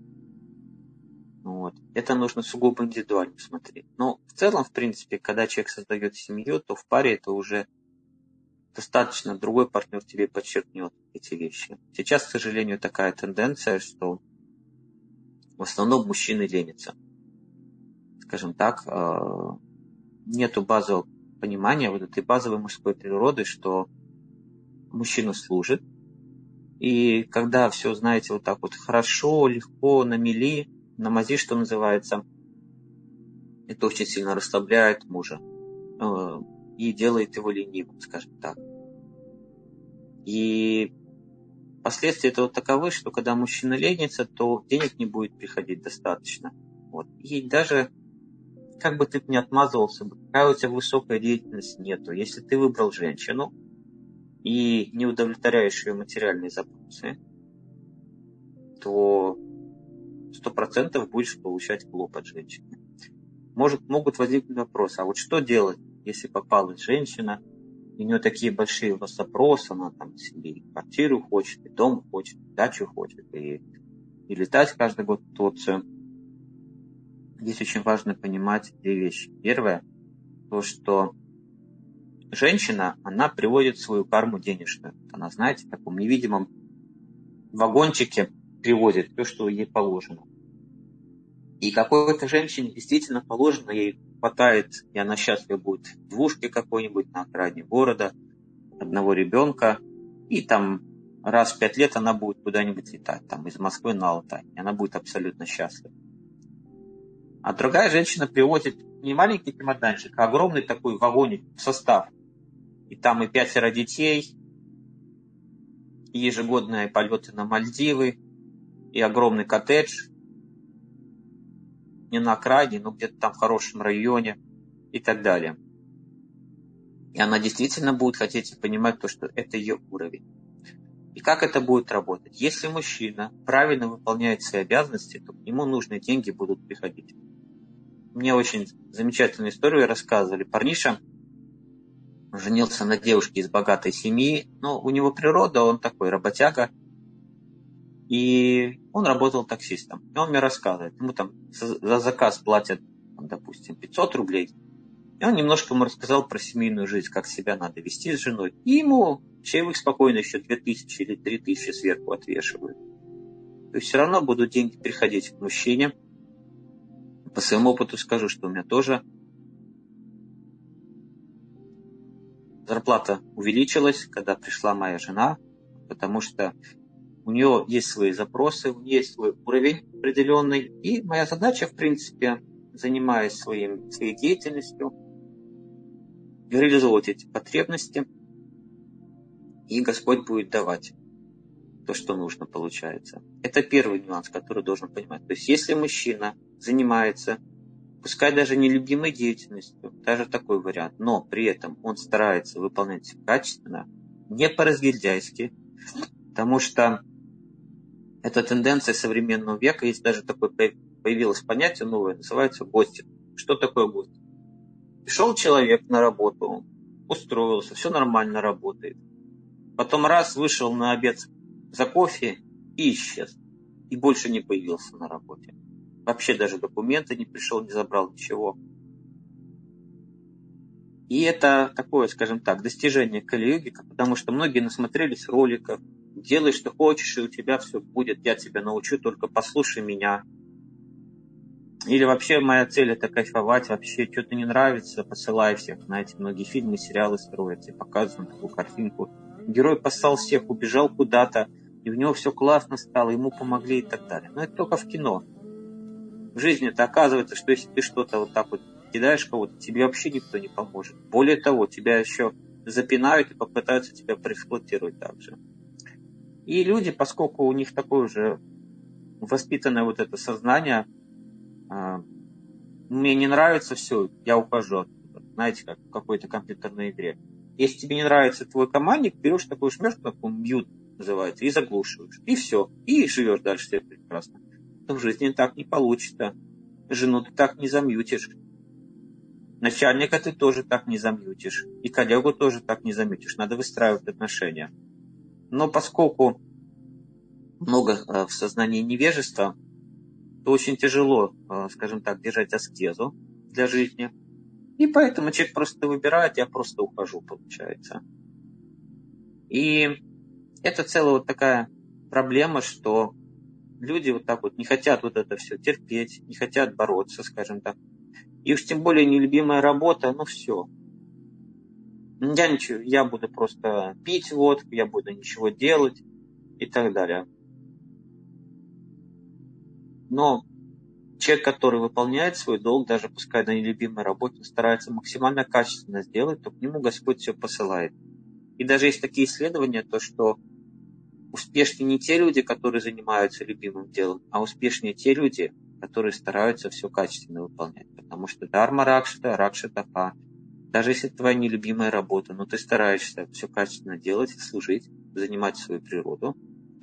Вот. Это нужно сугубо индивидуально смотреть. Но в целом, в принципе, когда человек создает семью, то в паре это уже достаточно другой партнер тебе подчеркнет эти вещи. Сейчас, к сожалению, такая тенденция, что в основном мужчины ленятся. Скажем так, нету базового понимания вот этой базовой мужской природы, что мужчина служит. И когда все, знаете, вот так вот хорошо, легко, на мели, на мази, что называется, это очень сильно расслабляет мужа и делает его ленивым, скажем так. И последствия этого таковы, что когда мужчина ленится, то денег не будет приходить достаточно. Вот. И даже как бы ты ни отмазывался, какая у тебя высокая деятельность нету. Если ты выбрал женщину и не удовлетворяешь ее материальные запросы, то 100% будешь получать клоп от женщины. Могут возникнуть вопросы, а вот что делать, если попалась женщина, и у нее такие большие запросы, она там себе и квартиру хочет, и дом хочет, и дачу хочет, и летать каждый год в Турцию. Здесь очень важно понимать две вещи. Первое, то, что женщина, она приводит свою карму денежную. Она, знаете, в таком невидимом вагончике приводит то, что ей положено. И какой-то женщине действительно положено, ей хватает, и она счастлива будет в двушке какой-нибудь на окраине города, одного ребенка, и там раз в 5 лет она будет куда-нибудь летать, там из Москвы на Алтай, и она будет абсолютно счастлива. А другая женщина привозит не маленький чемоданчик, а огромный такой вагоник в состав. И там и 5 детей, и ежегодные полеты на Мальдивы, и огромный коттедж, не на окраине, но где-то там в хорошем районе и так далее. И она действительно будет хотеть и понимать то, что это ее уровень. И как это будет работать? Если мужчина правильно выполняет свои обязанности, то к нему нужные деньги будут приходить. Мне очень замечательную историю рассказывали. Парниша женился на девушке из богатой семьи, но у него природа, он такой работяга, и он работал таксистом. И он мне рассказывает, ему там за заказ платят, допустим, 500 рублей, и он немножко ему рассказал про семейную жизнь, как себя надо вести с женой, и ему чаевых спокойно еще 2000 или 3000 сверху отвешивают. То есть все равно будут деньги приходить к мужчине. По своему опыту скажу, что у меня тоже зарплата увеличилась, когда пришла моя жена, потому что у нее есть свои запросы, у нее есть свой уровень определенный, и моя задача, в принципе, занимаясь своей деятельностью, реализовывать эти потребности, и Господь будет давать то, что нужно, получается. Это первый нюанс, который должен понимать. То есть, если мужчина занимается, пускай даже нелюбимой деятельностью, даже такой вариант, но при этом он старается выполнять все качественно, не по-разгильдяйски, потому что это тенденция современного века. Есть даже такое появилось понятие новое, называется гостинг. Что такое гостинг? Пришел человек на работу, устроился, все нормально работает. Потом раз, вышел на обед за кофе и исчез. И больше не появился на работе. Вообще даже документы не пришел, не забрал ничего. И это такое, скажем так, достижение Кали-юги, потому что многие насмотрелись роликов. Делай, что хочешь, и у тебя все будет. Я тебя научу, только послушай меня. Или вообще моя цель это кайфовать. Вообще что-то не нравится, посылай всех. Знаете, многие фильмы, сериалы строят, и показывают такую картинку. Герой послал всех, убежал куда-то, и у него все классно стало, ему помогли и так далее. Но это только в кино. В жизни-то оказывается, что если ты что-то вот так вот кидаешь кого-то, тебе вообще никто не поможет. Более того, тебя еще запинают и попытаются тебя проэксплуатировать также. И люди, поскольку у них такое уже воспитанное вот это сознание, мне не нравится все, я ухожу оттуда. Знаете, как в какой-то компьютерной игре. Если тебе не нравится твой командник, берешь такой, жмешь кнопку мьют, называется, и заглушиваешь. И все. И живешь дальше себе прекрасно. Но в жизни так не получится. Жену ты так не замьютишь. Начальника ты тоже так не замьютишь. И коллегу тоже так не замьютишь. Надо выстраивать отношения. Но поскольку много в сознании невежества, то очень тяжело, скажем так, держать аскезу для жизни. И поэтому человек просто выбирает, я просто ухожу, получается. И это целая вот такая проблема, что люди вот так вот не хотят вот это все терпеть, не хотят бороться, скажем так. И уж тем более нелюбимая работа, ну все. Я буду просто пить водку, я буду ничего делать и так далее. Но человек, который выполняет свой долг, даже пускай на нелюбимой работе, старается максимально качественно сделать, то к нему Господь все посылает. И даже есть такие исследования, то что успешнее не те люди, которые занимаются любимым делом, а успешнее те люди, которые стараются все качественно выполнять. Потому что дарма ракшита, ракшита па. Даже если это твоя нелюбимая работа, но ты стараешься все качественно делать, служить, занимать свою природу,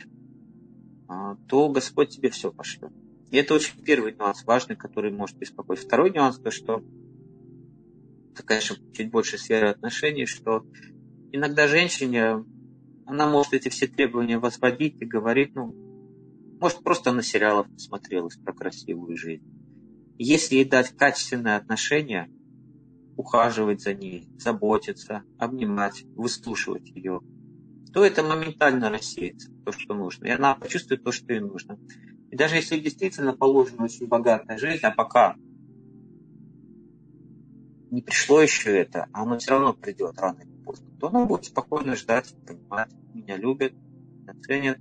то Господь тебе все пошлет. И это очень первый нюанс важный, который может беспокоить. Второй нюанс, то что это, конечно, чуть больше сферы отношений, что иногда женщине, она может эти все требования возводить и говорить, может, просто на сериалах посмотрелась про красивую жизнь. Если ей дать качественное отношение, ухаживать за ней, заботиться, обнимать, выслушивать ее, то это моментально рассеется, то, что нужно. И она почувствует то, что ей нужно. И даже если действительно положена очень богатая жизнь, а пока не пришло еще это, а оно все равно придет рано или поздно, то она будет спокойно ждать, понимать, меня любят, меня ценят.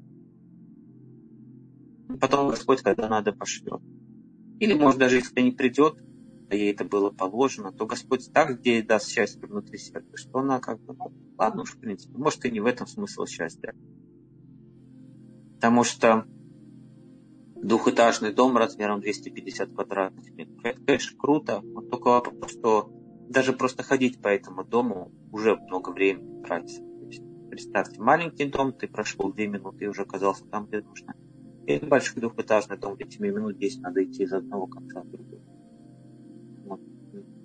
И потом Господь, когда надо, пошлет. Или, может, даже если не придет, а ей это было положено, то Господь так ей даст счастье внутри себя, что она как бы, ладно уж, в принципе, может, и не в этом смысл счастья. Потому что двухэтажный дом размером 250 квадратных метров, это, конечно, круто, но только вопрос, что даже просто ходить по этому дому уже много времени тратится. То есть, представьте, маленький дом, ты прошел 2 минуты и уже оказался там, где нужно. И большой двухэтажный дом, где тебе минут 10 надо идти из одного конца в другой.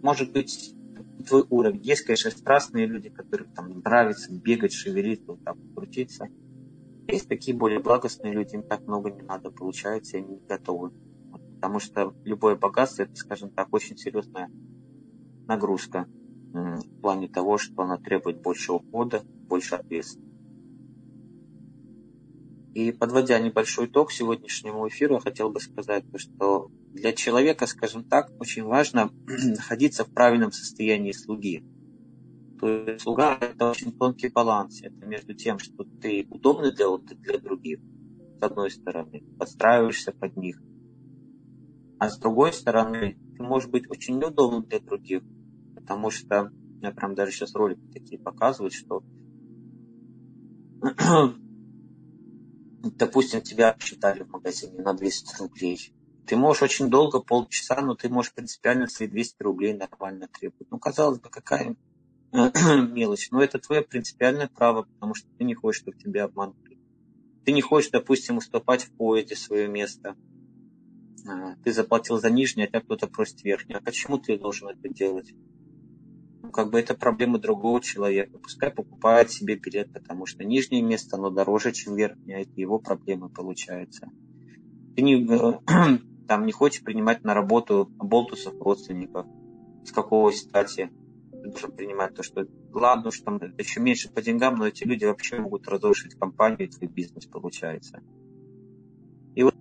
может быть твой уровень. Есть, конечно, страстные люди, которым там нравится бегать, шевелиться, вот так крутиться. Есть такие более благостные люди, им так много не надо, получается, и они не готовы. Потому что любое богатство, это, скажем так, очень серьезная нагрузка в плане того, что она требует больше ухода, больше ответственности. И подводя небольшой итог сегодняшнему эфиру, я хотел бы сказать, что для человека, скажем так, очень важно находиться в правильном состоянии слуги. То есть слуга – это очень тонкий баланс. Это между тем, что ты удобный для других, с одной стороны, подстраиваешься под них, а с другой стороны, ты можешь быть очень неудобным для других, потому что, я прям даже сейчас ролики такие показывают, что, допустим, тебя считали в магазине на 200 рублей. Ты можешь очень долго, полчаса, но ты можешь принципиально свои 200 рублей нормально требовать. Ну, казалось бы, какая мелочь. Но это твое принципиальное право, потому что ты не хочешь, чтобы тебя обманули. Ты не хочешь, допустим, уступать в поезде свое место. Ты заплатил за нижнее, а тебя кто-то просит верхнее. А почему ты должен это делать? Ну, как бы это проблема другого человека. Пускай покупает себе билет, потому что нижнее место, оно дороже, чем верхнее. Это его проблемы получается. Ты не хочешь принимать на работу болтусов родственников. С какого стати? Ты должен принимать то, что ладно, что там это еще меньше по деньгам, но эти люди вообще могут разрушить компанию, твой бизнес получается. И вот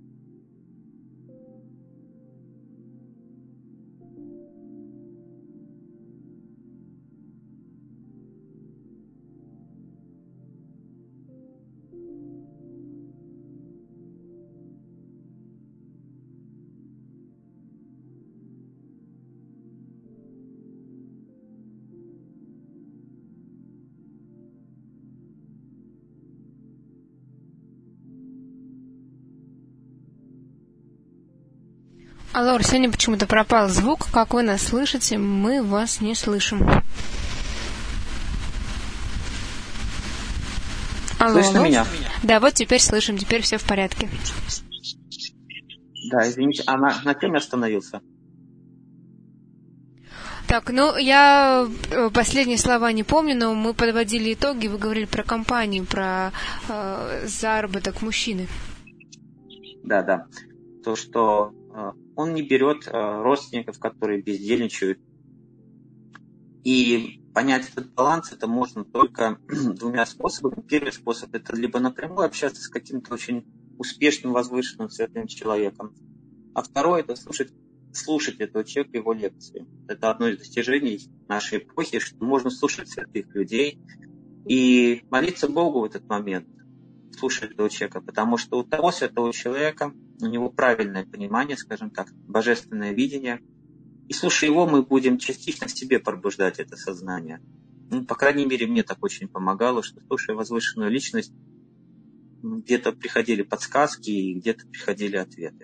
Алло, сегодня почему-то пропал звук. Как вы нас слышите, мы вас не слышим. Алло, слышно меня? Да, вот теперь слышим, теперь все в порядке. Да, извините, а на кем я остановился? Так, ну, я последние слова не помню, но мы подводили итоги, вы говорили про компанию, про заработок мужчины. Да. То, что он не берет родственников, которые бездельничают. И понять этот баланс это можно только двумя способами. Первый способ – это либо напрямую общаться с каким-то очень успешным, возвышенным, светлым человеком. А второе – это слушать этого человека, его лекции. Это одно из достижений нашей эпохи, что можно слушать святых людей и молиться Богу в этот момент, слушать этого человека, потому что у того святого человека, у него правильное понимание, скажем так, божественное видение, и слушая его, мы будем частично в себе пробуждать это сознание. Ну, по крайней мере, мне так очень помогало, что, слушая возвышенную личность, где-то приходили подсказки и где-то приходили ответы.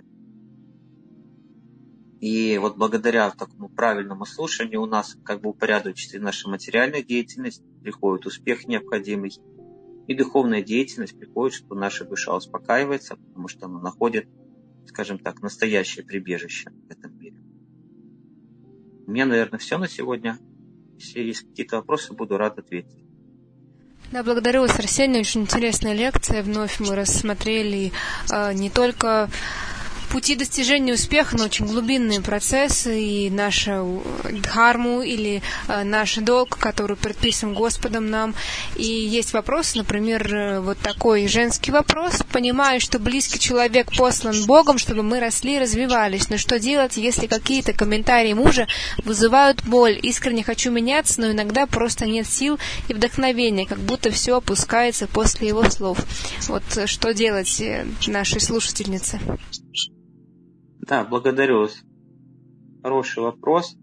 И вот благодаря такому правильному слушанию у нас как бы упорядочится наша материальная деятельность, приходит успех необходимый, и духовная деятельность приходит, что наша душа успокаивается, потому что она находит, скажем так, настоящее прибежище в этом мире. У меня, наверное, все на сегодня. Если есть какие-то вопросы, буду рад ответить. Да, благодарю вас, Арсений. Очень интересная лекция. Вновь мы рассмотрели не только пути достижения успеха, но очень глубинные процессы и нашу дхарму или наш долг, который предписан Господом нам. И есть вопросы, например, вот такой женский вопрос. Понимаю, что близкий человек послан Богом, чтобы мы росли и развивались. Но что делать, если какие-то комментарии мужа вызывают боль? Искренне хочу меняться, но иногда просто нет сил и вдохновения, как будто все опускается после его слов. Вот что делать нашей слушательнице? Да, благодарю вас. Хороший вопрос.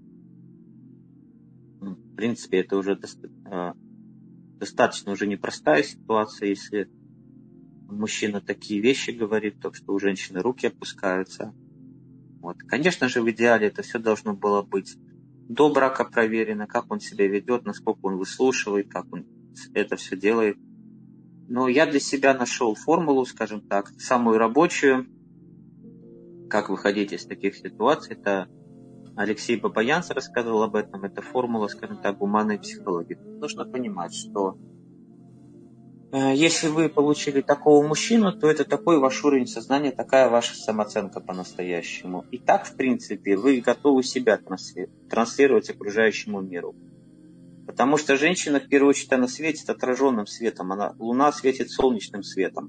В принципе, это уже достаточно уже непростая ситуация, если мужчина такие вещи говорит, то что у женщины руки опускаются. Вот. Конечно же, в идеале это все должно было быть до брака проверено, как он себя ведет, насколько он выслушивает, как он это все делает. Но я для себя нашел формулу, скажем так, самую рабочую, как выходить из таких ситуаций. Это Алексей Бабаянц рассказывал об этом. Это формула, скажем так, гуманной психологии. Нужно понимать, что если вы получили такого мужчину, то это такой ваш уровень сознания, такая ваша самооценка по-настоящему. И так, в принципе, вы готовы себя транслировать окружающему миру. Потому что женщина, в первую очередь, она светит отраженным светом. Луна светит солнечным светом.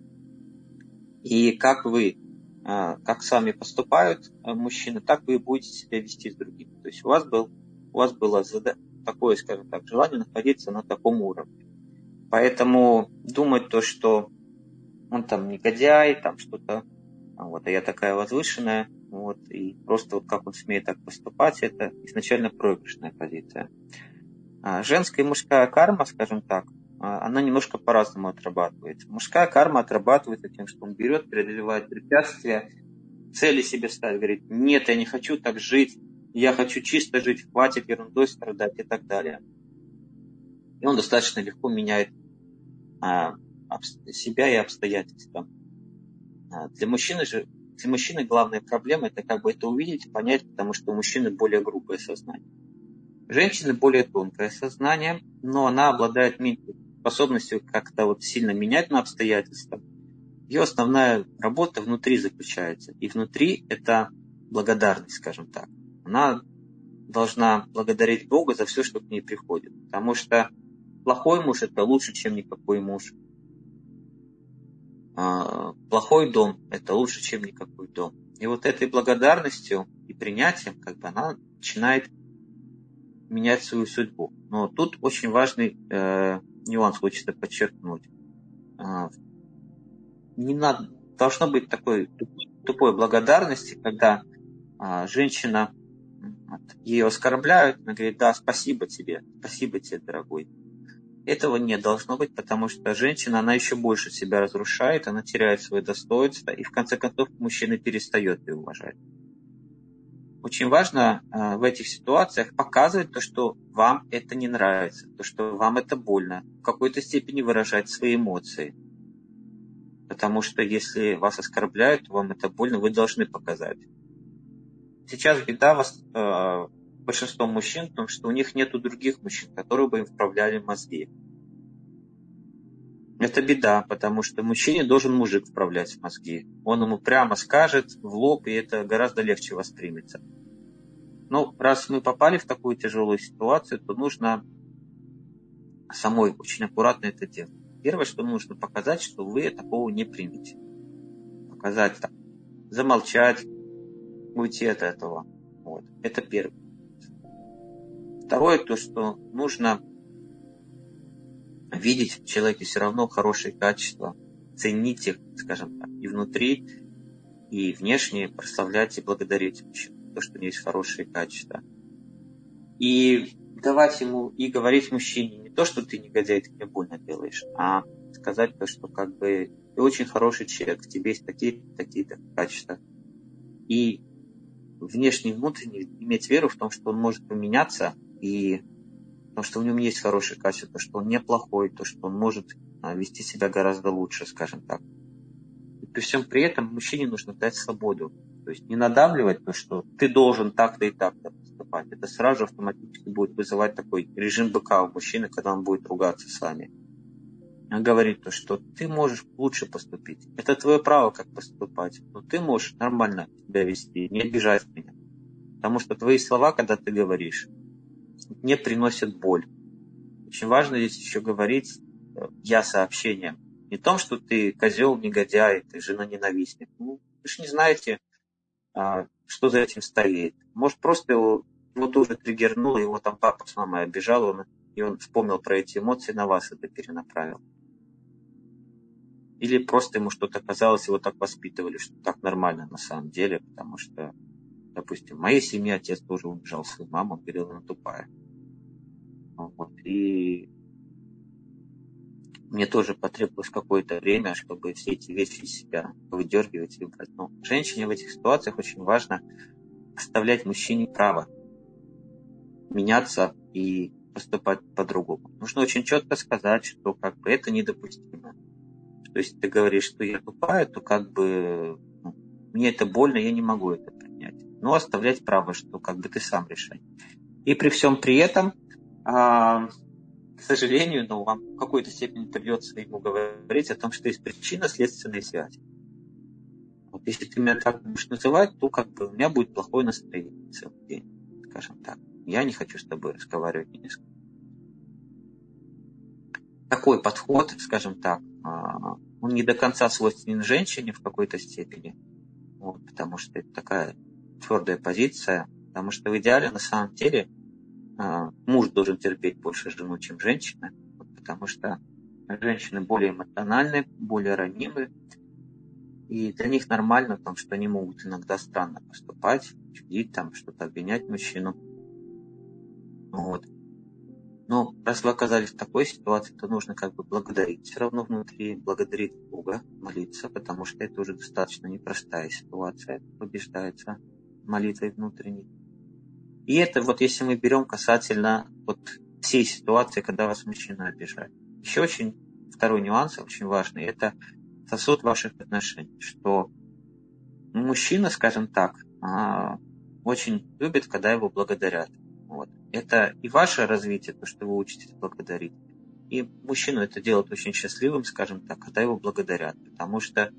И как сами поступают мужчины, так вы и будете себя вести с другими. То есть у вас было такое, скажем так, желание находиться на таком уровне. Поэтому думать то, что он там негодяй, там что-то, а я такая возвышенная, и просто как он смеет так поступать, это изначально проигрышная позиция. Женская и мужская карма, скажем так, она немножко по-разному отрабатывает. Мужская карма отрабатывается тем, что он берет, преодолевает препятствия, цели себе ставит, говорит: нет, я не хочу так жить, я хочу чисто жить, хватит ерундой страдать и так далее. И он достаточно легко меняет себя и обстоятельства. Для мужчины главная проблема это это увидеть, понять, потому что у мужчины более грубое сознание. Женщины более тонкое сознание, но она обладает меньшей способностью как-то сильно менять на обстоятельства. Ее основная работа внутри заключается. И внутри это благодарность, скажем так. Она должна благодарить Бога за все, что к ней приходит. Потому что плохой муж это лучше, чем никакой муж. Плохой дом это лучше, чем никакой дом. И этой благодарностью и принятием она начинает менять свою судьбу. Но тут очень важный нюанс хочется подчеркнуть. Должно быть такой тупой благодарности, когда женщина ее оскорбляют, она говорит: да, спасибо тебе, дорогой. Этого не должно быть, потому что женщина, она еще больше себя разрушает, она теряет свое достоинство, и в конце концов мужчина перестает ее уважать. Очень важно в этих ситуациях показывать то, что вам это не нравится, то, что вам это больно, в какой-то степени выражать свои эмоции. Потому что если вас оскорбляют, вам это больно, вы должны показать. Сейчас беда большинства мужчин в том, что у них нет других мужчин, которые бы им вправляли мозги. Это беда, потому что мужчине должен мужик вправлять мозги. Он ему прямо скажет в лоб, и это гораздо легче воспримется. Но раз мы попали в такую тяжелую ситуацию, то нужно самой очень аккуратно это делать. Первое, что нужно показать, что вы такого не примете. Показать так, замолчать, уйти от этого. Это первое. Второе, то, что нужно видеть в человеке все равно хорошие качества, ценить их, скажем так, и внутри, и внешне, прославлять и благодарить то, что у него есть хорошие качества. И давать ему, и говорить мужчине не то, что ты негодяй, ты мне больно делаешь, а сказать то, что ты очень хороший человек, в тебе есть такие-то качества. И внешне и внутренне иметь веру в том, что он может поменяться, и потому что у него есть хорошие качества, то, что он неплохой, то, что он может вести себя гораздо лучше, скажем так. И при всем при этом мужчине нужно дать свободу. То есть не надавливать то, что ты должен так-то и так-то поступать. Это сразу же автоматически будет вызывать такой режим быка у мужчины, когда он будет ругаться с вами. А говорить то, что ты можешь лучше поступить. Это твое право, как поступать. Но ты можешь нормально себя вести, не обижать меня. Потому что твои слова, когда ты говоришь, не приносят боль. Очень важно здесь еще говорить я-сообщением. Не в том, что ты козел, негодяй, ты жена-ненавистник. Вы же не знаете, что за этим стоит. Может, просто его тоже триггернуло, его там папа с мамой обижал, и он вспомнил про эти эмоции, на вас это перенаправил. Или просто ему что-то казалось, его так воспитывали, что так нормально на самом деле, потому что, допустим, в моей семье отец тоже убежал свою маму, он говорил, она тупая. И мне тоже потребовалось какое-то время, чтобы все эти вещи из себя выдергивать и убрать. Но женщине в этих ситуациях очень важно оставлять мужчине право меняться и поступать по-другому. Нужно очень четко сказать, что это недопустимо. Что если ты говоришь, что я тупая, то мне это больно, я не могу это принять. но оставлять право, что как бы ты сам решай. И при всем при этом, к сожалению, вам в какой-то степени придется ему говорить о том, что есть причинно-следственная связь. Вот если ты меня так будешь называть, то как бы у меня будет плохое настроение целый день, скажем так. Я не хочу с тобой разговаривать. Такой подход, скажем так, он не до конца свойственен женщине в какой-то степени, вот, потому что это такая твердая позиция, потому что в идеале на самом деле муж должен терпеть больше жену, чем женщина, вот, потому что женщины более эмоциональны, более ранимы, и для них нормально в том, что они могут иногда странно поступать, чудить, там, что-то обвинять мужчину. Вот. Но раз вы оказались в такой ситуации, то нужно как бы благодарить все равно внутри, благодарить Бога, молиться, потому что это уже достаточно непростая ситуация, побеждается молитвой внутренней. И это вот если мы берем касательно вот всей ситуации, когда вас мужчина обижает. Еще очень второй нюанс, очень важный, это сосуд ваших отношений, что мужчина, скажем так, очень любит, когда его благодарят. Вот. Это и ваше развитие, то, что вы учитесь благодарить. И мужчину это делает очень счастливым, скажем так, когда его благодарят. Потому что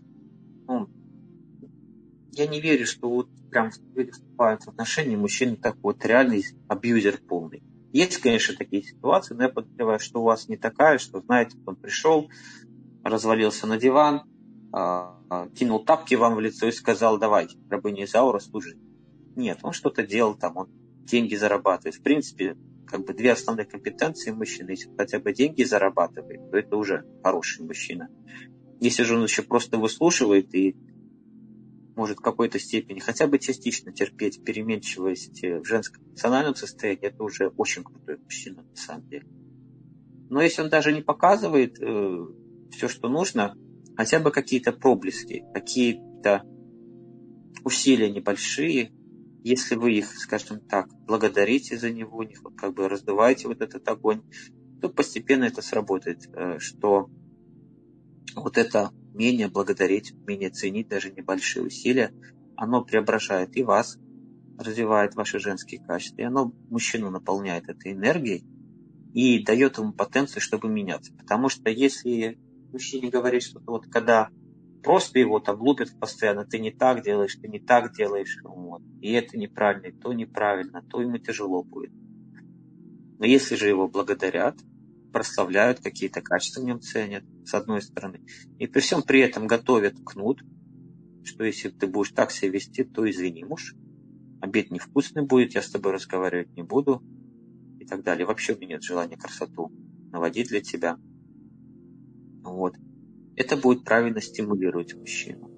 я не верю, что вот прям вступают в отношения мужчины так вот реальный абьюзер полный. Есть, конечно, такие ситуации, но я подозреваю, что у вас не такая, что, знаете, он пришел, развалился на диван, кинул тапки вам в лицо и сказал: давай, рабыня Изаура, служи. Нет, он что-то делал там, он деньги зарабатывает. В принципе, как бы две основные компетенции мужчины. Если он хотя бы деньги зарабатывает, то это уже хороший мужчина. Если же он еще просто выслушивает и может в какой-то степени хотя бы частично терпеть переменчивость в женском эмоциональном состоянии, это уже очень крутой мужчина на самом деле. Но если он даже не показывает все, что нужно, хотя бы какие-то проблески, какие-то усилия небольшие, если вы их, скажем так, благодарите за него, как бы раздуваете вот этот огонь, то постепенно это сработает, что вот это умение благодарить, умение ценить даже небольшие усилия, оно преображает и вас, развивает ваши женские качества, и оно мужчину наполняет этой энергией и дает ему потенцию, чтобы меняться. Потому что если мужчине говорить, что вот когда просто его там лупят постоянно, ты не так делаешь, вот, и это неправильно, и то неправильно, то ему тяжело будет. Но если же его благодарят, прославляют, какие-то качества в нем ценят, с одной стороны, и при всем при этом готовят кнут, что если ты будешь так себя вести, то извини, муж, обед невкусный будет, я с тобой разговаривать не буду, и так далее. Вообще у меня нет желания красоту наводить для тебя. Вот. Это будет правильно стимулировать мужчину.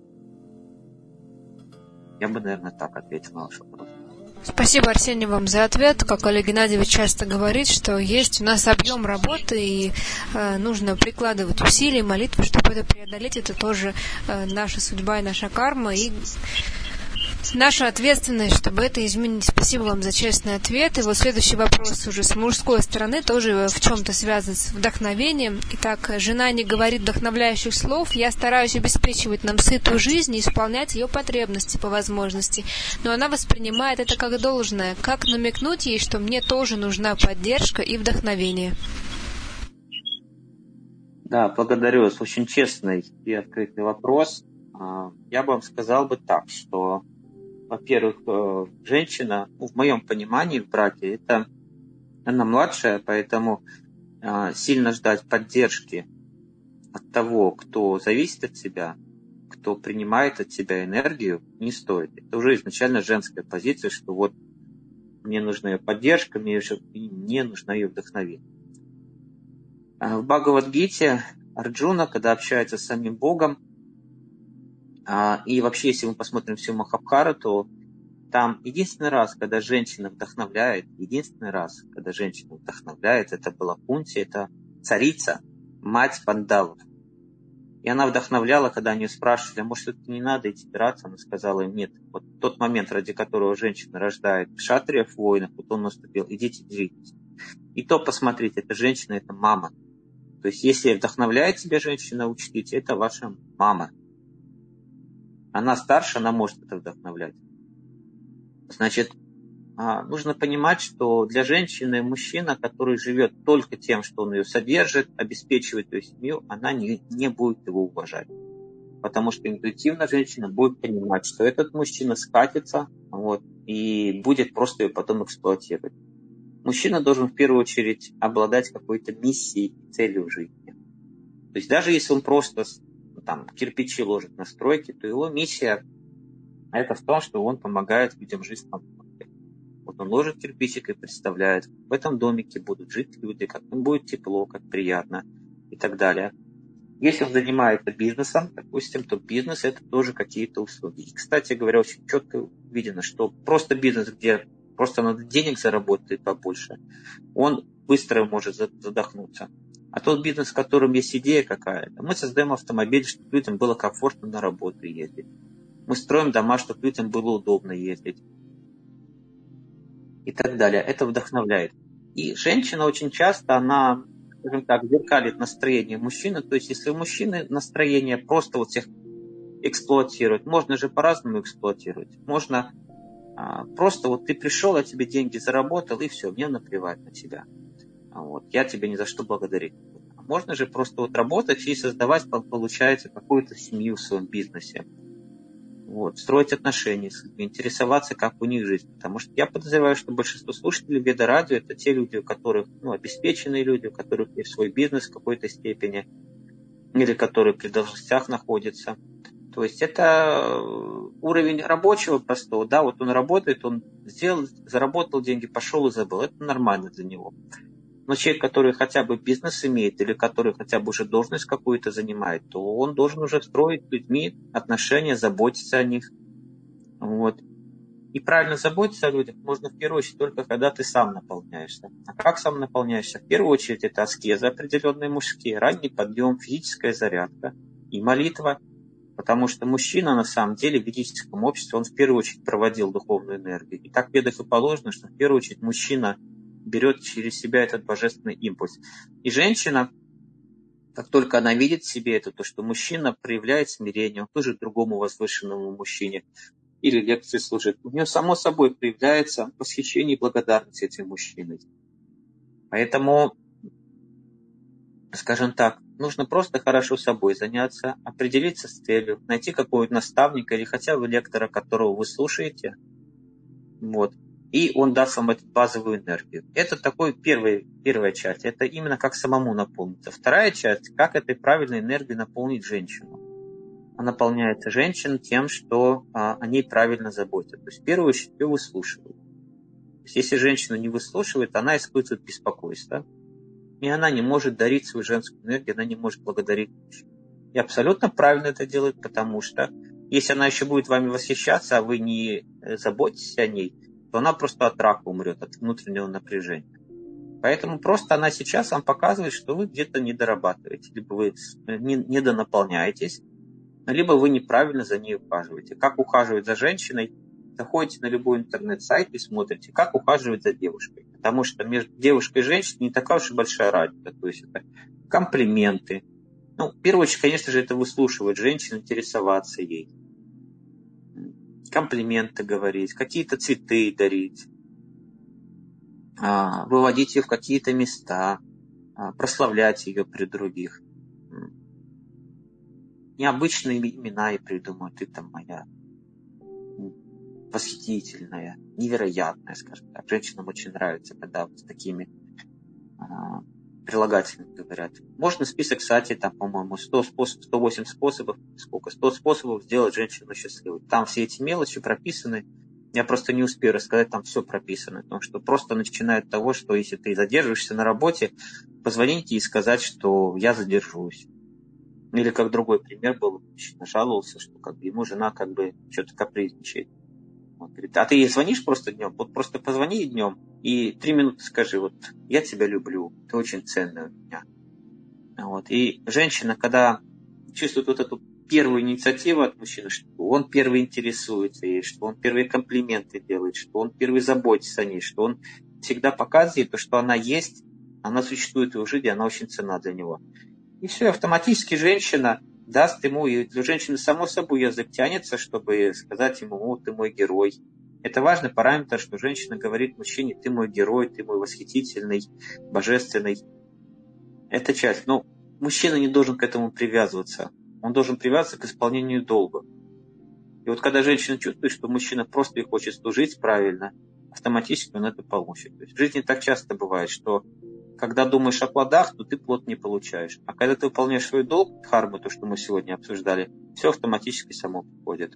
Я бы, наверное, так ответил на ваш вопрос. Спасибо, Арсений, вам за ответ. Как Олег Геннадьевич часто говорит, что есть у нас объем работы, и нужно прикладывать усилия, молитвы, чтобы это преодолеть. Это тоже наша судьба и наша карма, и наша ответственность, чтобы это изменить. Спасибо вам за честный ответ. И вот следующий вопрос уже с мужской стороны, тоже в чем-то связан с вдохновением. Итак, жена не говорит вдохновляющих слов. Я стараюсь обеспечивать нам сытую жизнь и исполнять ее потребности по возможности. Но она воспринимает это как должное. Как намекнуть ей, что мне тоже нужна поддержка и вдохновение? Да, благодарю вас. Очень честный и открытый вопрос. Я бы вам сказал бы так, что, во-первых, женщина, в моем понимании в браке, она младшая, поэтому сильно ждать поддержки от того, кто зависит от тебя, кто принимает от тебя энергию, не стоит. Это уже изначально женская позиция, что вот мне нужна ее поддержка, мне не нужна ее вдохновение. В Бхагавад-гите Арджуна, когда общается с самим Богом, и вообще, если мы посмотрим всю Махабхарату, то там единственный раз, когда женщина вдохновляет, это была Кунти, это царица, мать Пандавов. И она вдохновляла, когда они спрашивали: а может, это не надо идти драться? Она сказала им: нет, вот тот момент, ради которого женщина рождает кшатриев, воинов, вот он наступил, идите деритесь. И то посмотрите, это женщина, это мама. То есть, если вдохновляет тебя женщина, учтите, это ваша мама. Она старше, она может это вдохновлять. Значит, нужно понимать, что для женщины мужчина, который живет только тем, что он ее содержит, обеспечивает ее семью, она не будет его уважать. Потому что интуитивно женщина будет понимать, что этот мужчина скатится, и будет просто ее потом эксплуатировать. Мужчина должен в первую очередь обладать какой-то миссией и целью в жизни. То есть даже если он просто кирпичи ложит на стройке, то его миссия это в том, что он помогает людям жить в комфорте. Вот он ложит кирпичик и представляет, в этом домике будут жить люди, как им будет тепло, как приятно и так далее. Если он занимается бизнесом, допустим, то бизнес это тоже какие-то услуги. И, кстати говоря, очень четко видно, что просто бизнес, где просто надо денег заработать побольше, он быстро может задохнуться. А тот бизнес, в котором есть идея какая-то, мы создаем автомобиль, чтобы людям было комфортно на работу ездить. Мы строим дома, чтобы людям было удобно ездить. И так далее. Это вдохновляет. И женщина очень часто, она, скажем так, зеркалит настроение мужчины. То есть, если у мужчины настроение просто всех эксплуатировать, можно же по-разному эксплуатировать. Можно просто ты пришел, я тебе деньги заработал, и все, мне наплевать на тебя. Я тебя ни за что благодарить. Можно же просто работать и создавать, получается, какую-то семью в своем бизнесе. Строить отношения с людьми, интересоваться, как у них жизнь. Потому что я подозреваю, что большинство слушателей Веда Радио это те люди, у которых, обеспеченные люди, у которых есть свой бизнес в какой-то степени, или которые при должностях находятся. То есть это уровень рабочего простого. Да, он работает, он заработал деньги, пошел и забыл. Это нормально для него. Но человек, который хотя бы бизнес имеет, или который хотя бы уже должность какую-то занимает, то он должен уже строить с людьми отношения, заботиться о них. И правильно заботиться о людях можно в первую очередь только когда ты сам наполняешься. А как сам наполняешься? В первую очередь это аскезы определенные мужские, ранний подъем, физическая зарядка и молитва. Потому что мужчина на самом деле в ведическом обществе, он в первую очередь проводил духовную энергию. И так в ведах и положено, что в первую очередь мужчина берет через себя этот божественный импульс. И женщина, как только она видит в себе это, то, что мужчина проявляет смирение, он служит другому возвышенному мужчине, или лекции служит, у нее само собой проявляется восхищение и благодарность этим мужчиной. Поэтому, скажем так, нужно просто хорошо собой заняться, определиться с целью, найти какого-то наставника или хотя бы лектора, которого вы слушаете, и он даст вам эту базовую энергию. Это такой первая часть. Это именно как самому наполниться. Вторая часть, как этой правильной энергией наполнить женщину. Она наполняется женщин тем, что о ней правильно заботятся. То есть в первую очередь ее выслушивают. То есть если женщина не выслушивает, она испытывает беспокойство. И она не может дарить свою женскую энергию, она не может благодарить мужчину. И абсолютно правильно это делает, потому что если она еще будет вами восхищаться, а вы не заботитесь о ней, то она просто от рака умрет, от внутреннего напряжения. Поэтому просто она сейчас вам показывает, что вы где-то не дорабатываете, либо вы не донаполняетесь, либо вы неправильно за ней ухаживаете. Как ухаживать за женщиной? Заходите на любой интернет-сайт и смотрите, как ухаживать за девушкой. Потому что между девушкой и женщиной не такая уж и большая разница. То есть это комплименты. В первую очередь, конечно же, это выслушивать женщину, интересоваться ей. Комплименты говорить, какие-то цветы дарить, выводить ее в какие-то места, прославлять ее при других. Необычные имена ей придумать. Ты там моя восхитительная, невероятная, скажем так. Женщинам очень нравится, когда с такими прилагательными говорят. Можно список, кстати, по-моему, 108 способов, 100 способов сделать женщину счастливой. Там все эти мелочи прописаны. Я просто не успею рассказать, там все прописано. Потому что просто начиная от того, что если ты задерживаешься на работе, позвоните и сказать, что я задержусь. Или как другой пример был, мужчина жаловался, что ему жена что-то капризничает. Говорит, а ты ей звонишь просто днем? Просто позвони ей днем и 3 минуты скажи, я тебя люблю, ты очень ценная у меня. И женщина, когда чувствует эту первую инициативу от мужчины, что он первый интересуется ей, что он первые комплименты делает, что он первый заботится о ней, что он всегда показывает то, что она есть, она существует в его жизни, она очень ценна для него. И все, автоматически женщина даст ему, и для женщины само собой язык тянется, чтобы сказать ему, ты мой герой. Это важный параметр, что женщина говорит мужчине: ты мой герой, ты мой восхитительный, божественный. Это часть. Но мужчина не должен к этому привязываться. Он должен привязываться к исполнению долга. И вот когда женщина чувствует, что мужчина просто ей хочет служить правильно, автоматически он это получит. То есть в жизни так часто бывает, что когда думаешь о плодах, то ты плод не получаешь. А когда ты выполняешь свой долг, дхарму, то, что мы сегодня обсуждали, все автоматически само приходит.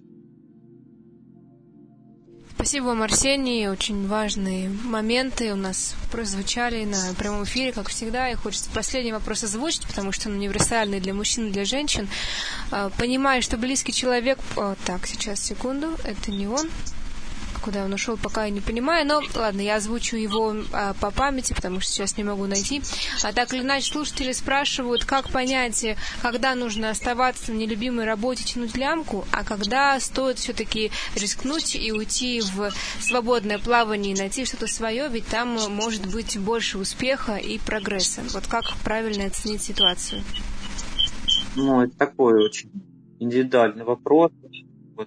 Спасибо вам, Арсений. Очень важные моменты у нас прозвучали на прямом эфире, как всегда. И хочется последний вопрос озвучить, потому что он универсальный для мужчин и для женщин. Понимая, что близкий человек... Так, сейчас, секунду. Это не он. Куда он ушел, пока я не понимаю. Но, ладно, я озвучу его по памяти, потому что сейчас не могу найти. А так или иначе, слушатели спрашивают, как понять, когда нужно оставаться в нелюбимой работе, тянуть лямку, а когда стоит все-таки рискнуть и уйти в свободное плавание и найти что-то свое, ведь там может быть больше успеха и прогресса. Вот как правильно оценить ситуацию? Ну, это такой очень индивидуальный вопрос. Вот,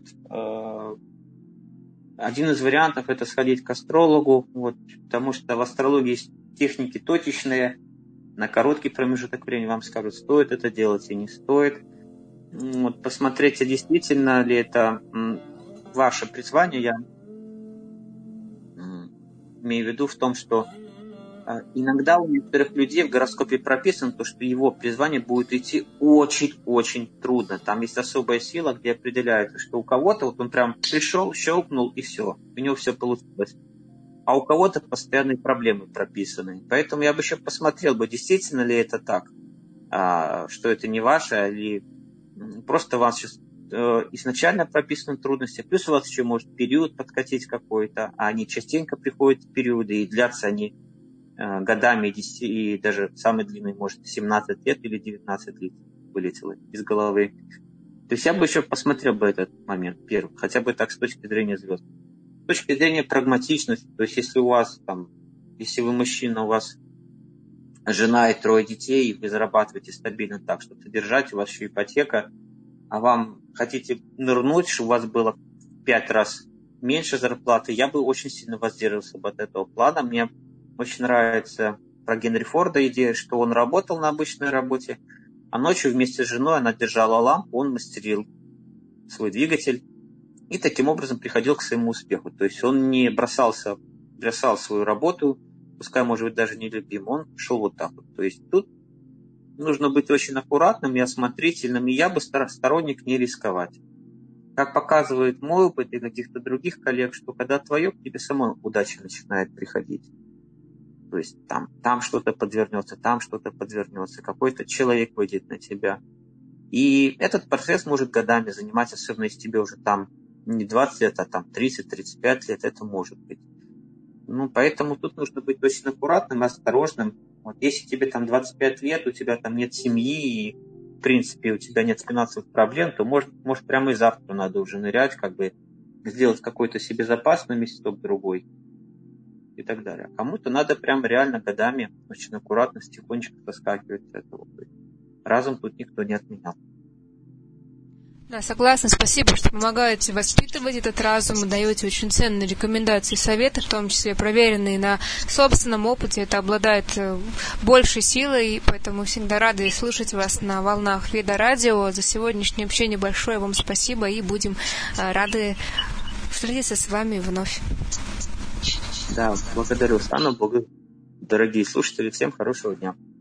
один из вариантов — это сходить к астрологу, потому что в астрологии есть техники точечные, на короткий промежуток времени вам скажут, стоит это делать и не стоит. Посмотрите, действительно ли это ваше призвание. Я имею в виду в том, что иногда у некоторых людей в гороскопе прописано то, что его призвание будет идти очень-очень трудно. Там есть особая сила, где определяется, что у кого-то он прям пришел, щелкнул и все. У него все получилось. А у кого-то постоянные проблемы прописаны. Поэтому я бы еще посмотрел, действительно ли это так, что это не ваше, или просто у вас сейчас изначально прописаны трудности, плюс у вас еще может период подкатить какой-то, а они частенько приходят в периоды, и длятся они годами, и даже самый длинный, может, 17 лет или 19 лет вылетело из головы. То есть я бы еще посмотрел бы этот момент первый, хотя бы так с точки зрения звезд. С точки зрения прагматичности, то есть если у вас если вы мужчина, у вас жена и 3 детей, и вы зарабатываете стабильно так, чтобы содержать, у вас еще ипотека, а вам хотите нырнуть, чтобы у вас было в 5 раз меньше зарплаты, я бы очень сильно воздерживался от этого плана. Мне очень нравится про Генри Форда идея, что он работал на обычной работе, а ночью вместе с женой она держала лампу, он мастерил свой двигатель и таким образом приходил к своему успеху. То есть он не бросал свою работу, пускай, может быть, даже нелюбим, он шел вот так вот. То есть тут нужно быть очень аккуратным и осмотрительным, и я бы сторонник не рисковать. Как показывает мой опыт и каких-то других коллег, что когда твое, к тебе сама удача начинает приходить. То есть там что-то подвернется, какой-то человек выйдет на тебя. И этот процесс может годами занимать, особенно если тебе уже не 20 лет, а 30-35 лет, это может быть. Поэтому тут нужно быть очень аккуратным и осторожным. Если тебе 25 лет, у тебя нет семьи, и в принципе у тебя нет финансовых проблем, то может прямо и завтра надо уже нырять, сделать какой-то себе запас на месяцок-другой и так далее. А кому-то надо прям реально годами очень аккуратно, тихонечко соскакивать с этого. Разум тут никто не отменял. Да, согласна. Спасибо, что помогаете воспитывать этот разум, даете очень ценные рекомендации и советы, в том числе проверенные на собственном опыте. Это обладает большей силой, и поэтому всегда рады слушать вас на волнах Веда Радио. За сегодняшнее общение большое вам спасибо, и будем рады встретиться с вами вновь. Да, благодарю Сану, дорогие слушатели, всем хорошего дня.